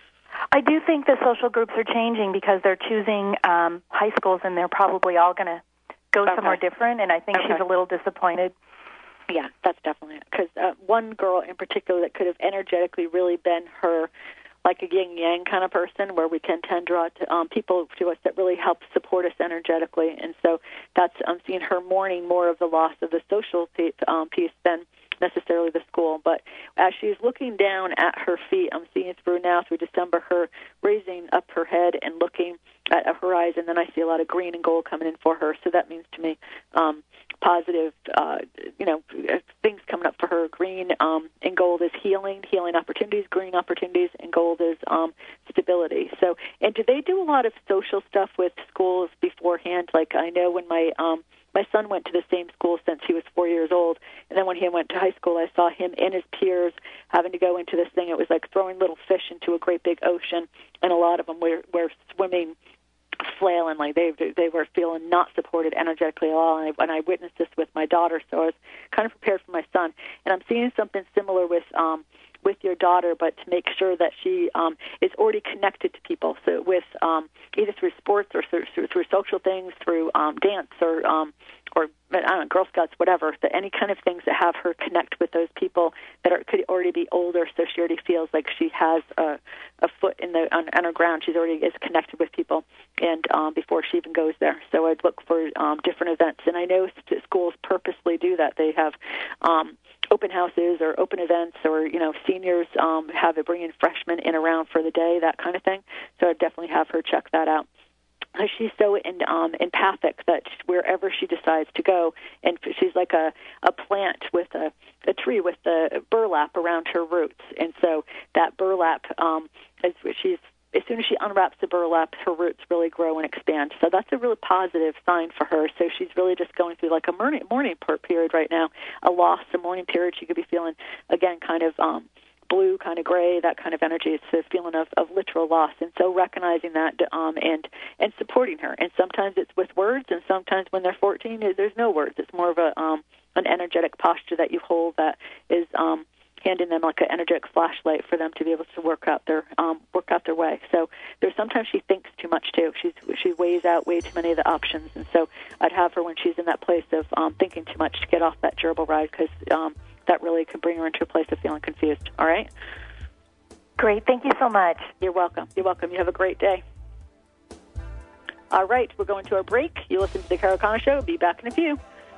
Speaker 15: I do think the social groups are changing because they're choosing um, high schools, and they're probably all going to go
Speaker 1: Okay.
Speaker 15: somewhere different, and I think
Speaker 1: Okay.
Speaker 15: she's a little disappointed.
Speaker 1: Yeah, that's definitely it. Because uh, one girl in particular that could have energetically really been her, like a yin-yang kind of person, where we can tend to draw to, um, people to us that really help support us energetically. And so that's I'm seeing her mourning more of the loss of the social piece, um, piece than necessarily the school. But as she's looking down at her feet, I'm seeing through now, through December, her raising up her head and looking at a horizon. Then I see a lot of green and gold coming in for her. So that means to me um, positive, uh, you know, things coming up for her. Green um, and gold is healing, healing opportunities. Green opportunities, and gold is um, stability. So, and do they do a lot of social stuff with schools beforehand? Like I know when my um, my son went to the same school since he was four years old, and then when he went to high school, I saw him and his peers having to go into this thing. It was like throwing little fish into a great big ocean, and a lot of them were, were swimming, flailing, like they they were feeling not supported energetically at all. And I, and I witnessed this with my daughter, so I was kind of prepared for my son. And I'm seeing something similar with um, with your daughter, but to make sure that she um, is already connected to people. So with um, either through sports or through, through, through social things, through um, dance or um, or I don't know, Girl Scouts, whatever. That any kind of things that have her connect with those people that are, could already be older, so she already feels like she has a, a foot in the on, on her ground. She's already is connected with people, and um, before she even goes there. So I'd look for um, different events, and I know st- schools purposely do that. They have um, open houses or open events, or you know, seniors um, have it bring in freshmen in around for the day, that kind of thing. So I'd definitely have her check that out. She's so in, um, empathic that wherever she decides to go, and she's like a, a plant with a, a tree with the burlap around her roots, and so that burlap, um, as she's as soon as she unwraps the burlap, her roots really grow and expand. So that's a really positive sign for her. So she's really just going through like a mourning, mourning period right now, a loss, a mourning period. She could be feeling, again, kind of um, blue, kind of gray, that kind of energy. It's a feeling of, of literal loss. And so recognizing that um, and and supporting her. And sometimes it's with words, and sometimes when they're fourteen, there's no words. It's more of a um, an energetic posture that you hold that is um, handing them like an energetic flashlight for them to be able to work out their um, work out their way. So there's sometimes she thinks too much too. She's she weighs out way too many of the options, and so I'd have her when she's in that place of um, thinking too much to get off that gerbil ride, because um, that that really could bring her into a place of feeling confused. All right?
Speaker 15: Great. Thank you so much.
Speaker 1: You're welcome. You're welcome. You have a great day. All right, we're going to our break. You listen to the Carol Connor Show. We'll be back in a few.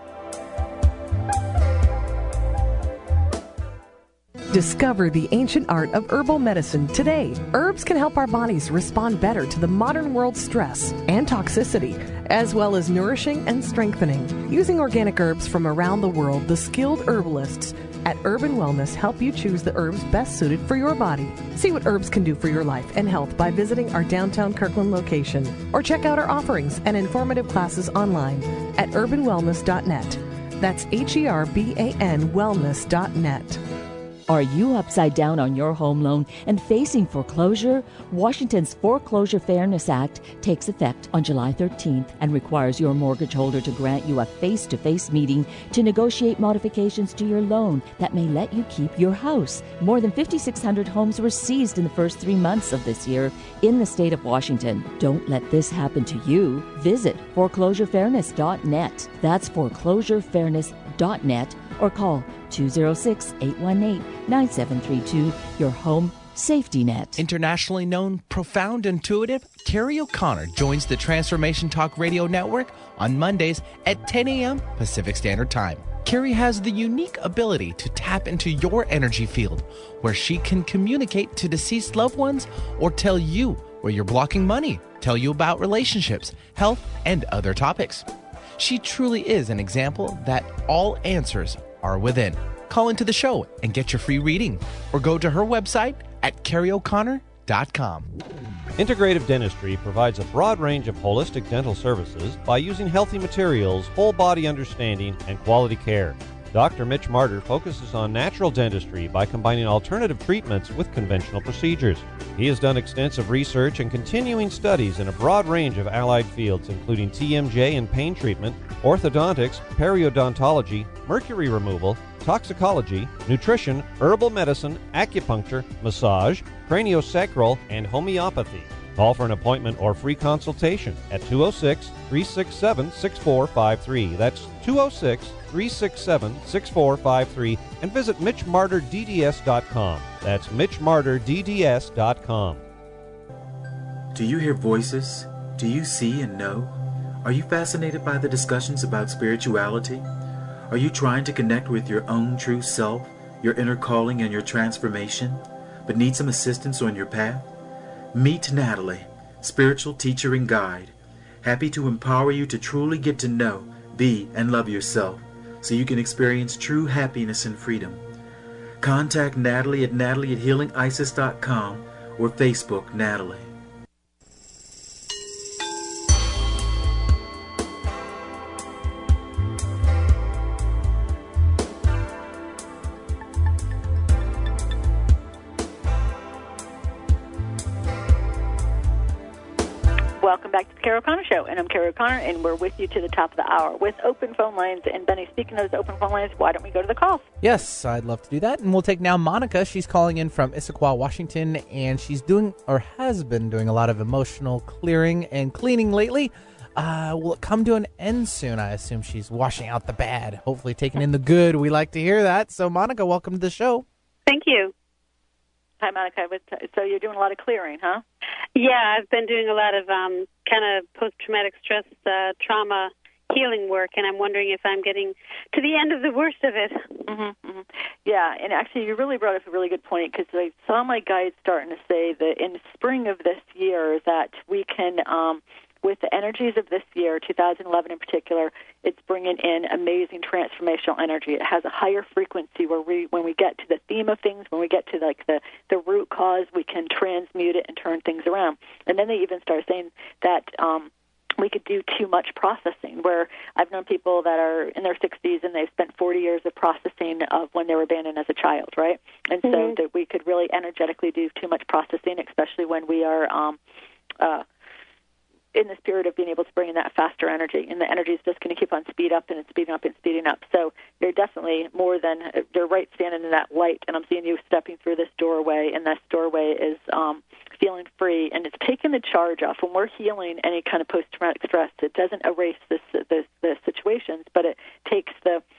Speaker 16: Discover the ancient art of herbal medicine today. Herbs can help our bodies respond better to the modern world's stress and toxicity, as well as nourishing and strengthening. Using organic herbs from around the world, the skilled herbalists at Urban Wellness help you choose the herbs best suited for your body. See what herbs can do for your life and health by visiting our downtown Kirkland location, or check out our offerings and informative classes online at urban wellness dot net. That's H E R B A N wellness dot net.
Speaker 17: Are you upside down on your home loan and facing foreclosure? Washington's Foreclosure Fairness Act takes effect on July thirteenth and requires your mortgage holder to grant you a face-to-face meeting to negotiate modifications to your loan that may let you keep your house. More than five thousand six hundred homes were seized in the first three months of this year in the state of Washington. Don't let this happen to you. Visit foreclosure fairness dot net. That's foreclosure fairness dot net. Or call two oh six, eight one eight, nine seven three two, your home safety net.
Speaker 3: Internationally known, profound, intuitive, Carrie O'Connor joins the Transformation Talk Radio Network on Mondays at ten a.m. Pacific Standard Time. Carrie has the unique ability to tap into your energy field, where she can communicate to deceased loved ones or tell you where you're blocking money, tell you about relationships, health, and other topics. She truly is an example that all answers are within. Call into the show and get your free reading, or go to her website at carrie o'connor dot com.
Speaker 18: Integrative Dentistry provides a broad range of holistic dental services by using healthy materials, whole body understanding, and quality care. Doctor Mitch Martyr focuses on natural dentistry by combining alternative treatments with conventional procedures. He has done extensive research and continuing studies in a broad range of allied fields, including T M J and pain treatment, orthodontics, periodontology, mercury removal, toxicology, nutrition, herbal medicine, acupuncture, massage, craniosacral, and homeopathy. Call for an appointment or free consultation at two oh six, three six seven, six four five three. That's two oh six, three six seven, six four five three, and visit mitch martyr d d s dot com. That's mitch martyr d d s dot com.
Speaker 19: Do you hear voices? Do you see and know? Are you fascinated by the discussions about spirituality? Are you trying to connect with your own true self, your inner calling, and your transformation, but need some assistance on your path? Meet Natalie, spiritual teacher and guide, happy to empower you to truly get to know, be, and love yourself so you can experience true happiness and freedom. Contact Natalie at natalie at healing isis dot com or Facebook Natalie.
Speaker 1: Welcome back to the Carol Connor Show, and I'm Carol Connor, and we're with you to the top of the hour with open phone lines. And Benny, speaking of those open phone lines, why don't we go to the calls?
Speaker 6: Yes, I'd love to do that. And we'll take now Monica. She's calling in from Issaquah, Washington, and she's doing, or has been doing, a lot of emotional clearing and cleaning lately. Uh, will it come to an end soon? I assume she's washing out the bad, hopefully taking in the good. We like to hear that. So, Monica, welcome to the show.
Speaker 20: Thank you.
Speaker 1: Hi, Monica. So you're doing a lot of clearing, huh?
Speaker 20: Yeah, I've been doing a lot of um, kind of post-traumatic stress uh, trauma healing work, and I'm wondering if I'm getting to the end of the worst of it.
Speaker 1: Mm-hmm, mm-hmm. Yeah, and actually you really brought up a really good point, because I saw my guides starting to say that in the spring of this year that we can, um, with the energies of this year, two thousand eleven in particular, it's bringing in amazing transformational energy. It has a higher frequency where we, when we get to the theme of things, when we get to like the, the root cause, we can transmute it and turn things around. And then they even start saying that um, we could do too much processing, where I've known people that are in their sixties and they've spent forty years of processing of when they were abandoned as a child, right? And mm-hmm. so that we could really energetically do too much processing, especially when we are um, uh, in the spirit of being able to bring in that faster energy, and the energy is just going to keep on speed up and speeding up and speeding up. So you're definitely more than, you're right standing in that light, and I'm seeing you stepping through this doorway, and this doorway is um, feeling free, and it's taking the charge off. When we're healing any kind of post-traumatic stress, it doesn't erase this, this, the situations, but it takes the the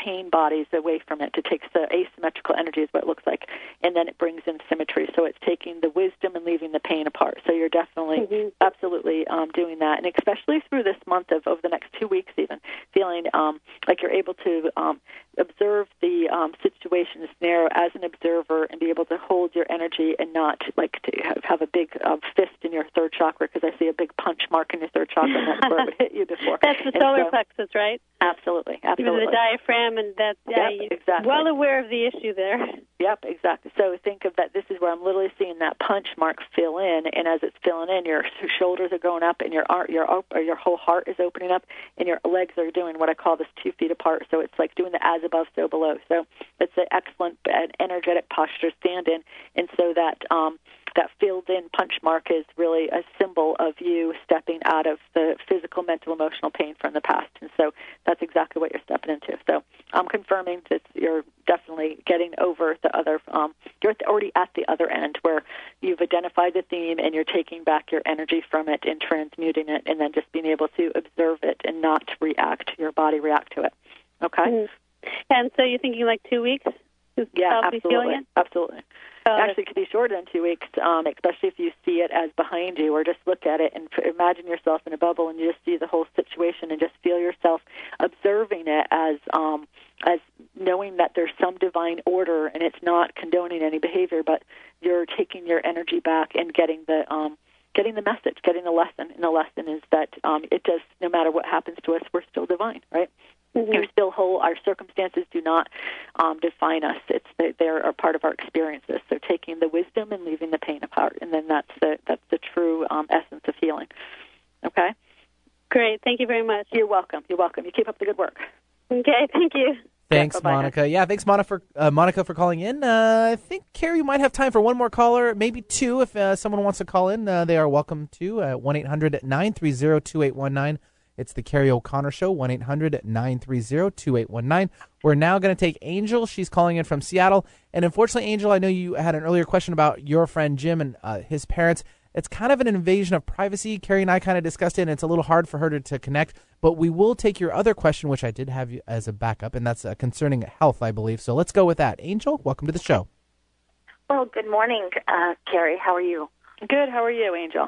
Speaker 1: pain bodies away from it. It takes the asymmetrical energy is what it looks like, and then it brings in symmetry. So it's taking the wisdom and leaving the pain apart. So you're definitely mm-hmm. absolutely um, doing that, and especially through this month of over the next two weeks even, feeling um, like you're able to um, observe the um, situation, the scenario as an observer, and be able to hold your energy and not like to have, have a big uh, fist in your third chakra, because I see a big punch mark in your third chakra, and that's where it would hit you before.
Speaker 20: That's the
Speaker 1: and
Speaker 20: solar
Speaker 1: so,
Speaker 20: plexus, right?
Speaker 1: Absolutely, absolutely.
Speaker 20: The diaphragm, and that's yeah,
Speaker 1: yep, exactly.
Speaker 20: well aware of the issue there.
Speaker 1: Yep, exactly. So think of that. This is where I'm literally seeing that punch mark fill in, and as it's filling in, your shoulders are going up, and your your or your whole heart is opening up, and your legs are doing what I call this two feet apart. So it's like doing the as above, so below. So it's an excellent, energetic posture to stand in, and so that um, that filled-in punch mark is really a symbol of you stepping out of the physical, mental, emotional pain from the past. And so that's exactly what you're stepping into. So I'm confirming that you're definitely getting over the other, um, you're already at the other end where you've identified the theme and you're taking back your energy from it and transmuting it, and then just being able to observe it and not react, your body react to it. Okay?
Speaker 20: Mm-hmm. And so you're thinking like two weeks?
Speaker 1: Yeah,
Speaker 20: absolutely.
Speaker 1: Feeling it? Absolutely.
Speaker 20: Uh,
Speaker 1: Actually, it could be shorter than two weeks, um, especially if you see it as behind you, or just look at it and f- imagine yourself in a bubble and you just see the whole situation and just feel yourself observing it as um, as knowing that there's some divine order, and it's not condoning any behavior, but you're taking your energy back and getting the um, getting the message, getting the lesson. And the lesson is that um, it does, no matter what happens to us, we're still divine, right? Mm-hmm. We're still whole. Our circumstances do not um, define us. It's they, they are part of our experiences. So taking the wisdom and leaving the pain apart, and then that's the that's the true um, essence of healing. Okay.
Speaker 20: Great. Thank you very much.
Speaker 1: You're welcome. You're welcome. You keep up the good work.
Speaker 20: Okay. Thank you.
Speaker 6: Thanks,
Speaker 1: yeah,
Speaker 6: Monica. Yeah, thanks, Monica, for uh, Monica for calling in. Uh, I think, Carrie, you might have time for one more caller, maybe two, if uh, someone wants to call in. Uh, they are welcome to at one eight hundred nine three zero two eight one nine. It's the Carrie O'Connor Show, one eight hundred nine three zero two eight one nine. We're now going to take Angel. She's calling in from Seattle. And unfortunately, Angel, I know you had an earlier question about your friend Jim and uh, his parents. It's kind of an invasion of privacy. Carrie and I kind of discussed it, and it's a little hard for her to, to connect. But we will take your other question, which I did have you as a backup, and that's uh, concerning health, I believe. So let's go with that. Angel, welcome to the show.
Speaker 21: Well, good morning, uh, Carrie. How are you?
Speaker 1: Good. How are you, Angel?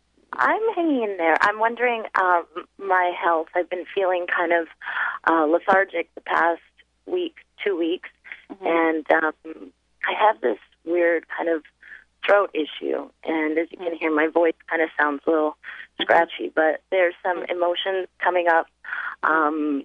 Speaker 21: I'm hanging in there. I'm wondering um, my health. I've been feeling kind of uh, lethargic the past week, two weeks, mm-hmm. and um, I have this weird kind of throat issue. And as you can hear, my voice kind of sounds a little scratchy, but there's some emotions coming up. Um,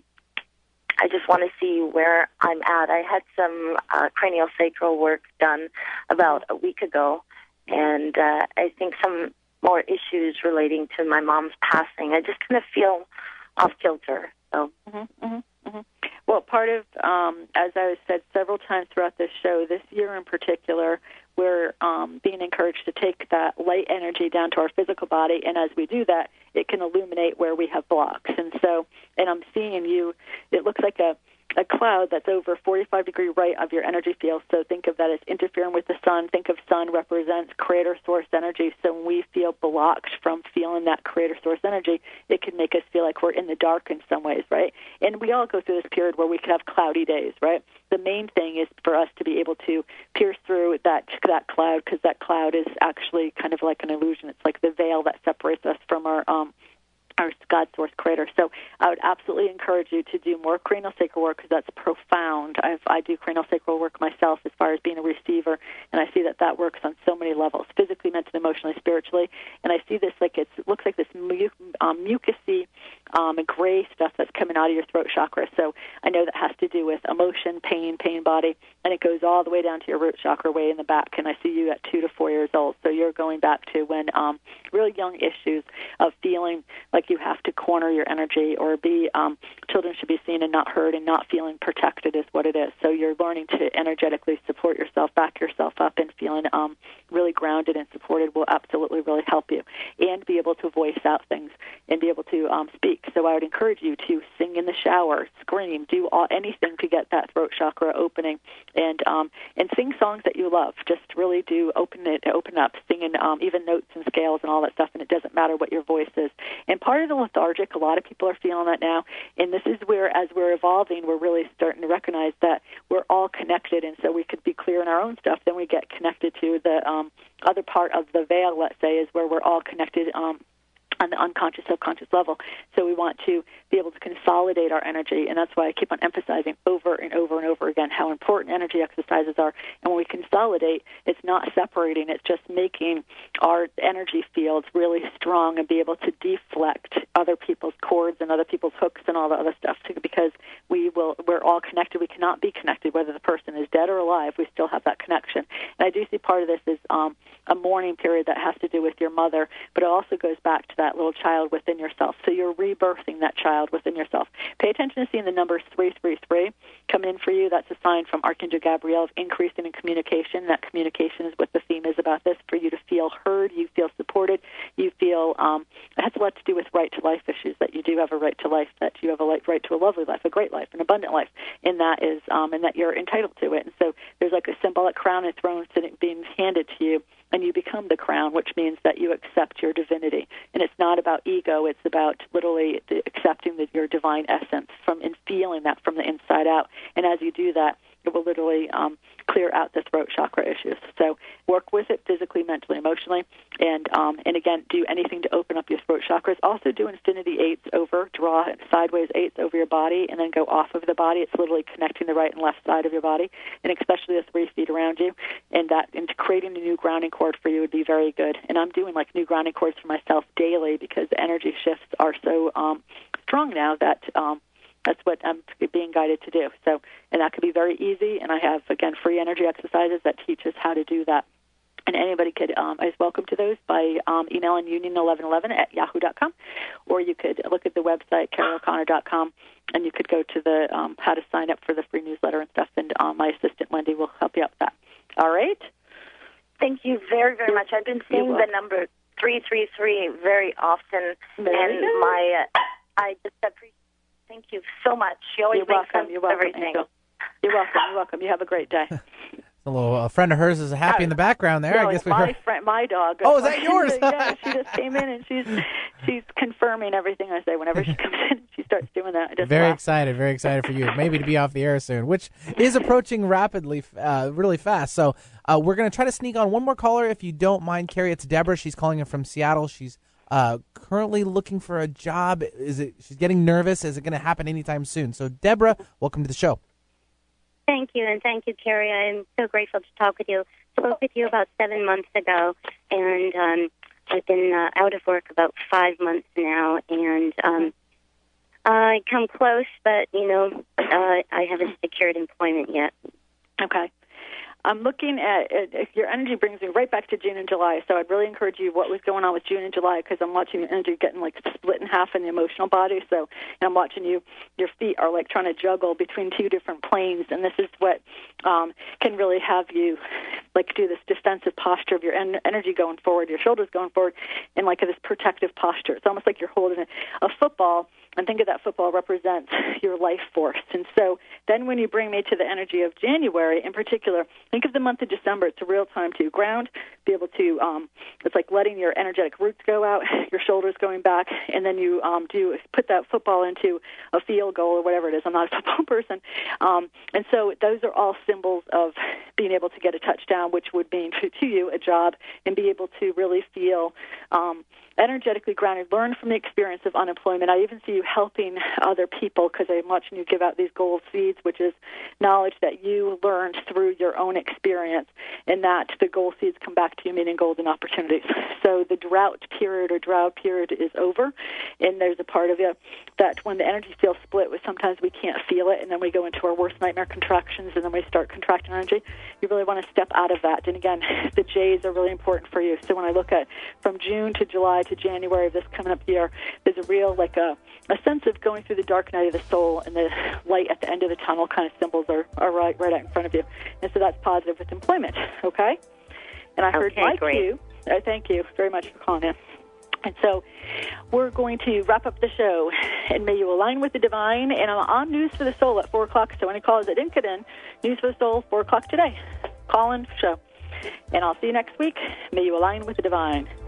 Speaker 21: I just want to see where I'm at. I had some uh, craniosacral work done about a week ago, and uh, I think some more issues relating to my mom's passing. I just kind of feel off kilter. So.
Speaker 1: Mm-hmm, mm-hmm, mm-hmm. Well, part of, um, as I said several times throughout this show, this year in particular, we're um, being encouraged to take that light energy down to our physical body, and as we do that, it can illuminate where we have blocks. And so, and I'm seeing you, it looks like a a cloud that's over forty-five degree right of your energy field. So think of that as interfering with the sun. Think of sun represents creator source energy. So when we feel blocked from feeling that creator source energy, it can make us feel like we're in the dark in some ways, right? And we all go through this period where we can have cloudy days, right? The main thing is for us to be able to pierce through that that cloud, because that cloud is actually kind of like an illusion. It's like the veil that separates us from our um our God source creator. So I would absolutely encourage you to do more craniosacral work, because that's profound. I've, I do craniosacral work myself as far as being a receiver, and I see that that works on so many levels, physically, mentally, emotionally, spiritually. And I see this like it's, it looks like this mu- um, mucusy um, gray stuff that's coming out of your throat chakra. So I know that has to do with emotion, pain, pain body, and it goes all the way down to your root chakra way in the back. And I see you at two to four years old. So you're going back to when um, really young issues of feeling like you have to corner your energy, or be um, children should be seen and not heard, and not feeling protected is what it is. So you're learning to energetically support yourself, back yourself up, and feeling um, really grounded and supported will absolutely really help you, and be able to voice out things and be able to um, speak. So I would encourage you to sing in the shower, scream, do all, anything to get that throat chakra opening, and um, and sing songs that you love. Just really do open it, open up, singing um, even notes and scales and all that stuff, and it doesn't matter what your voice is. And part part of the lethargic. A lot of people are feeling that now. And this is where, as we're evolving, we're really starting to recognize that we're all connected. And so we could be clear in our own stuff. Then we get connected to the um, other part of the veil, let's say, is where we're all connected um, on the unconscious, subconscious level. So we want to be able to consolidate our energy, and that's why I keep on emphasizing over and over and over again how important energy exercises are. And when we consolidate, it's not separating, it's just making our energy fields really strong and be able to deflect other people's cords and other people's hooks and all the other stuff too, because we will, we're all connected. We cannot be connected, whether the person is dead or alive. We still have that connection. And I do see part of this is um, a mourning period that has to do with your mother, but it also goes back to that little child within yourself. So you're rebirthing that child within yourself. Pay attention to seeing the number three three three come in for you. That's a sign from Archangel Gabriel of increasing in communication. That communication is what the theme is about this, for you to feel heard, you feel supported, you feel, um, it has a lot to do with right to life issues, that you do have a right to life, that you have a right to a lovely life, a great life, an abundant life, and that is, um, and that you're entitled to it. And so there's like a symbolic crown and throne sitting, being handed to you, and you become the crown, which means that you accept your divinity. And it's not about ego, it's about literally the accepting the, your divine essence from and feeling that from the inside out. And as you do that, it will literally um, clear out the throat chakra issues. So work with it physically, mentally, emotionally, and um, and again, do anything to open up your throat chakras. Also do infinity eights over, draw sideways eights over your body, and then go off of the body. It's literally connecting the right and left side of your body, and especially the three feet around you. And that, and creating a new grounding cord for you would be very good. And I'm doing like new grounding cords for myself daily because the energy shifts are so um, strong now that um, that's what I'm being guided to do. So, and that could be very easy. And I have, again, free energy exercises that teach us how to do that. And anybody could um, is welcome to those by um, emailing union eleven eleven at yahoo dot com, or you could look at the website carol o'connor dot com, and you could go to the um, how to sign up for the free newsletter and stuff. And um, my assistant Wendy will help you out with that. All right.
Speaker 21: Thank you very, very much. I've been seeing the number three three three very often,
Speaker 1: very
Speaker 21: and
Speaker 1: good.
Speaker 21: my uh, I just appreciate. Thank you so much. You always
Speaker 1: You're
Speaker 21: make
Speaker 1: welcome.
Speaker 21: sense
Speaker 1: You're
Speaker 21: of
Speaker 1: welcome.
Speaker 21: everything.
Speaker 1: Angel. You're welcome. You're welcome. You have a great day.
Speaker 6: A little a friend of hers is happy in the background there.
Speaker 1: No,
Speaker 6: I guess
Speaker 1: it's
Speaker 6: we
Speaker 1: my
Speaker 6: heard.
Speaker 1: friend, my dog.
Speaker 6: Oh, is that yours?
Speaker 1: Yeah, she just came in and she's she's confirming everything I say. Whenever she comes in, she starts doing that. I just
Speaker 6: Very
Speaker 1: laugh.
Speaker 6: excited, very excited for you. Maybe to be off the air soon, which is approaching rapidly, uh, really fast. So uh, we're going to try to sneak on one more caller, if you don't mind, Carrie. It's Deborah. She's calling in from Seattle. She's uh, currently looking for a job. Is it? She's getting nervous. Is it going to happen anytime soon? So Deborah, welcome to the show.
Speaker 2: Thank you, and thank you, Carrie. I'm so grateful to talk with you. Spoke with you about seven months ago, and um, I've been uh, out of work about five months now, and um, I come close, but, you know, uh, I haven't secured employment yet.
Speaker 1: Okay. I'm looking at, if your energy brings me right back to June and July, so I'd really encourage you what was going on with June and July, because I'm watching your energy getting like split in half in the emotional body. So, and I'm watching you, your feet are like trying to juggle between two different planes, and this is what um, can really have you like do this defensive posture of your en- energy going forward, your shoulders going forward, and like this protective posture. It's almost like you're holding a, a football, and think of that football represents your life force. And so then when you bring me to the energy of January in particular, think of the month of December. It's a real time to ground, be able to, um, it's like letting your energetic roots go out, your shoulders going back, and then you um, do put that football into a field goal or whatever it is. I'm not a football person. Um, and so those are all symbols of being able to get a touchdown, which would mean to, to you a job, and be able to really feel um, energetically grounded, learn from the experience of unemployment. I even see you helping other people because I'm watching you give out these gold seeds, which is knowledge that you learned through your own experience, and that the gold seeds come back to you, meaning golden opportunities. So the drought period or drought period is over, and there's a part of you that when the energy feels split, sometimes we can't feel it, and then we go into our worst nightmare contractions, and then we start contracting energy. You really want to step out of that. And again, the J's are really important for you. So when I look at from June to July to January of this coming up year, there's a real like a, a sense of going through the dark night of the soul, and the light at the end of the tunnel kind of symbols are, are right right out in front of you. And so that's positive with employment, okay? And I heard
Speaker 2: Okay,
Speaker 1: like
Speaker 2: great.
Speaker 1: you. Uh, thank you very much for calling in. And so we're going to wrap up the show, and may you align with the divine. And I'm on News for the Soul at four o'clock, so any callers that didn't get in, News for the Soul, four o'clock today. Call in show. And I'll see you next week. May you align with the divine.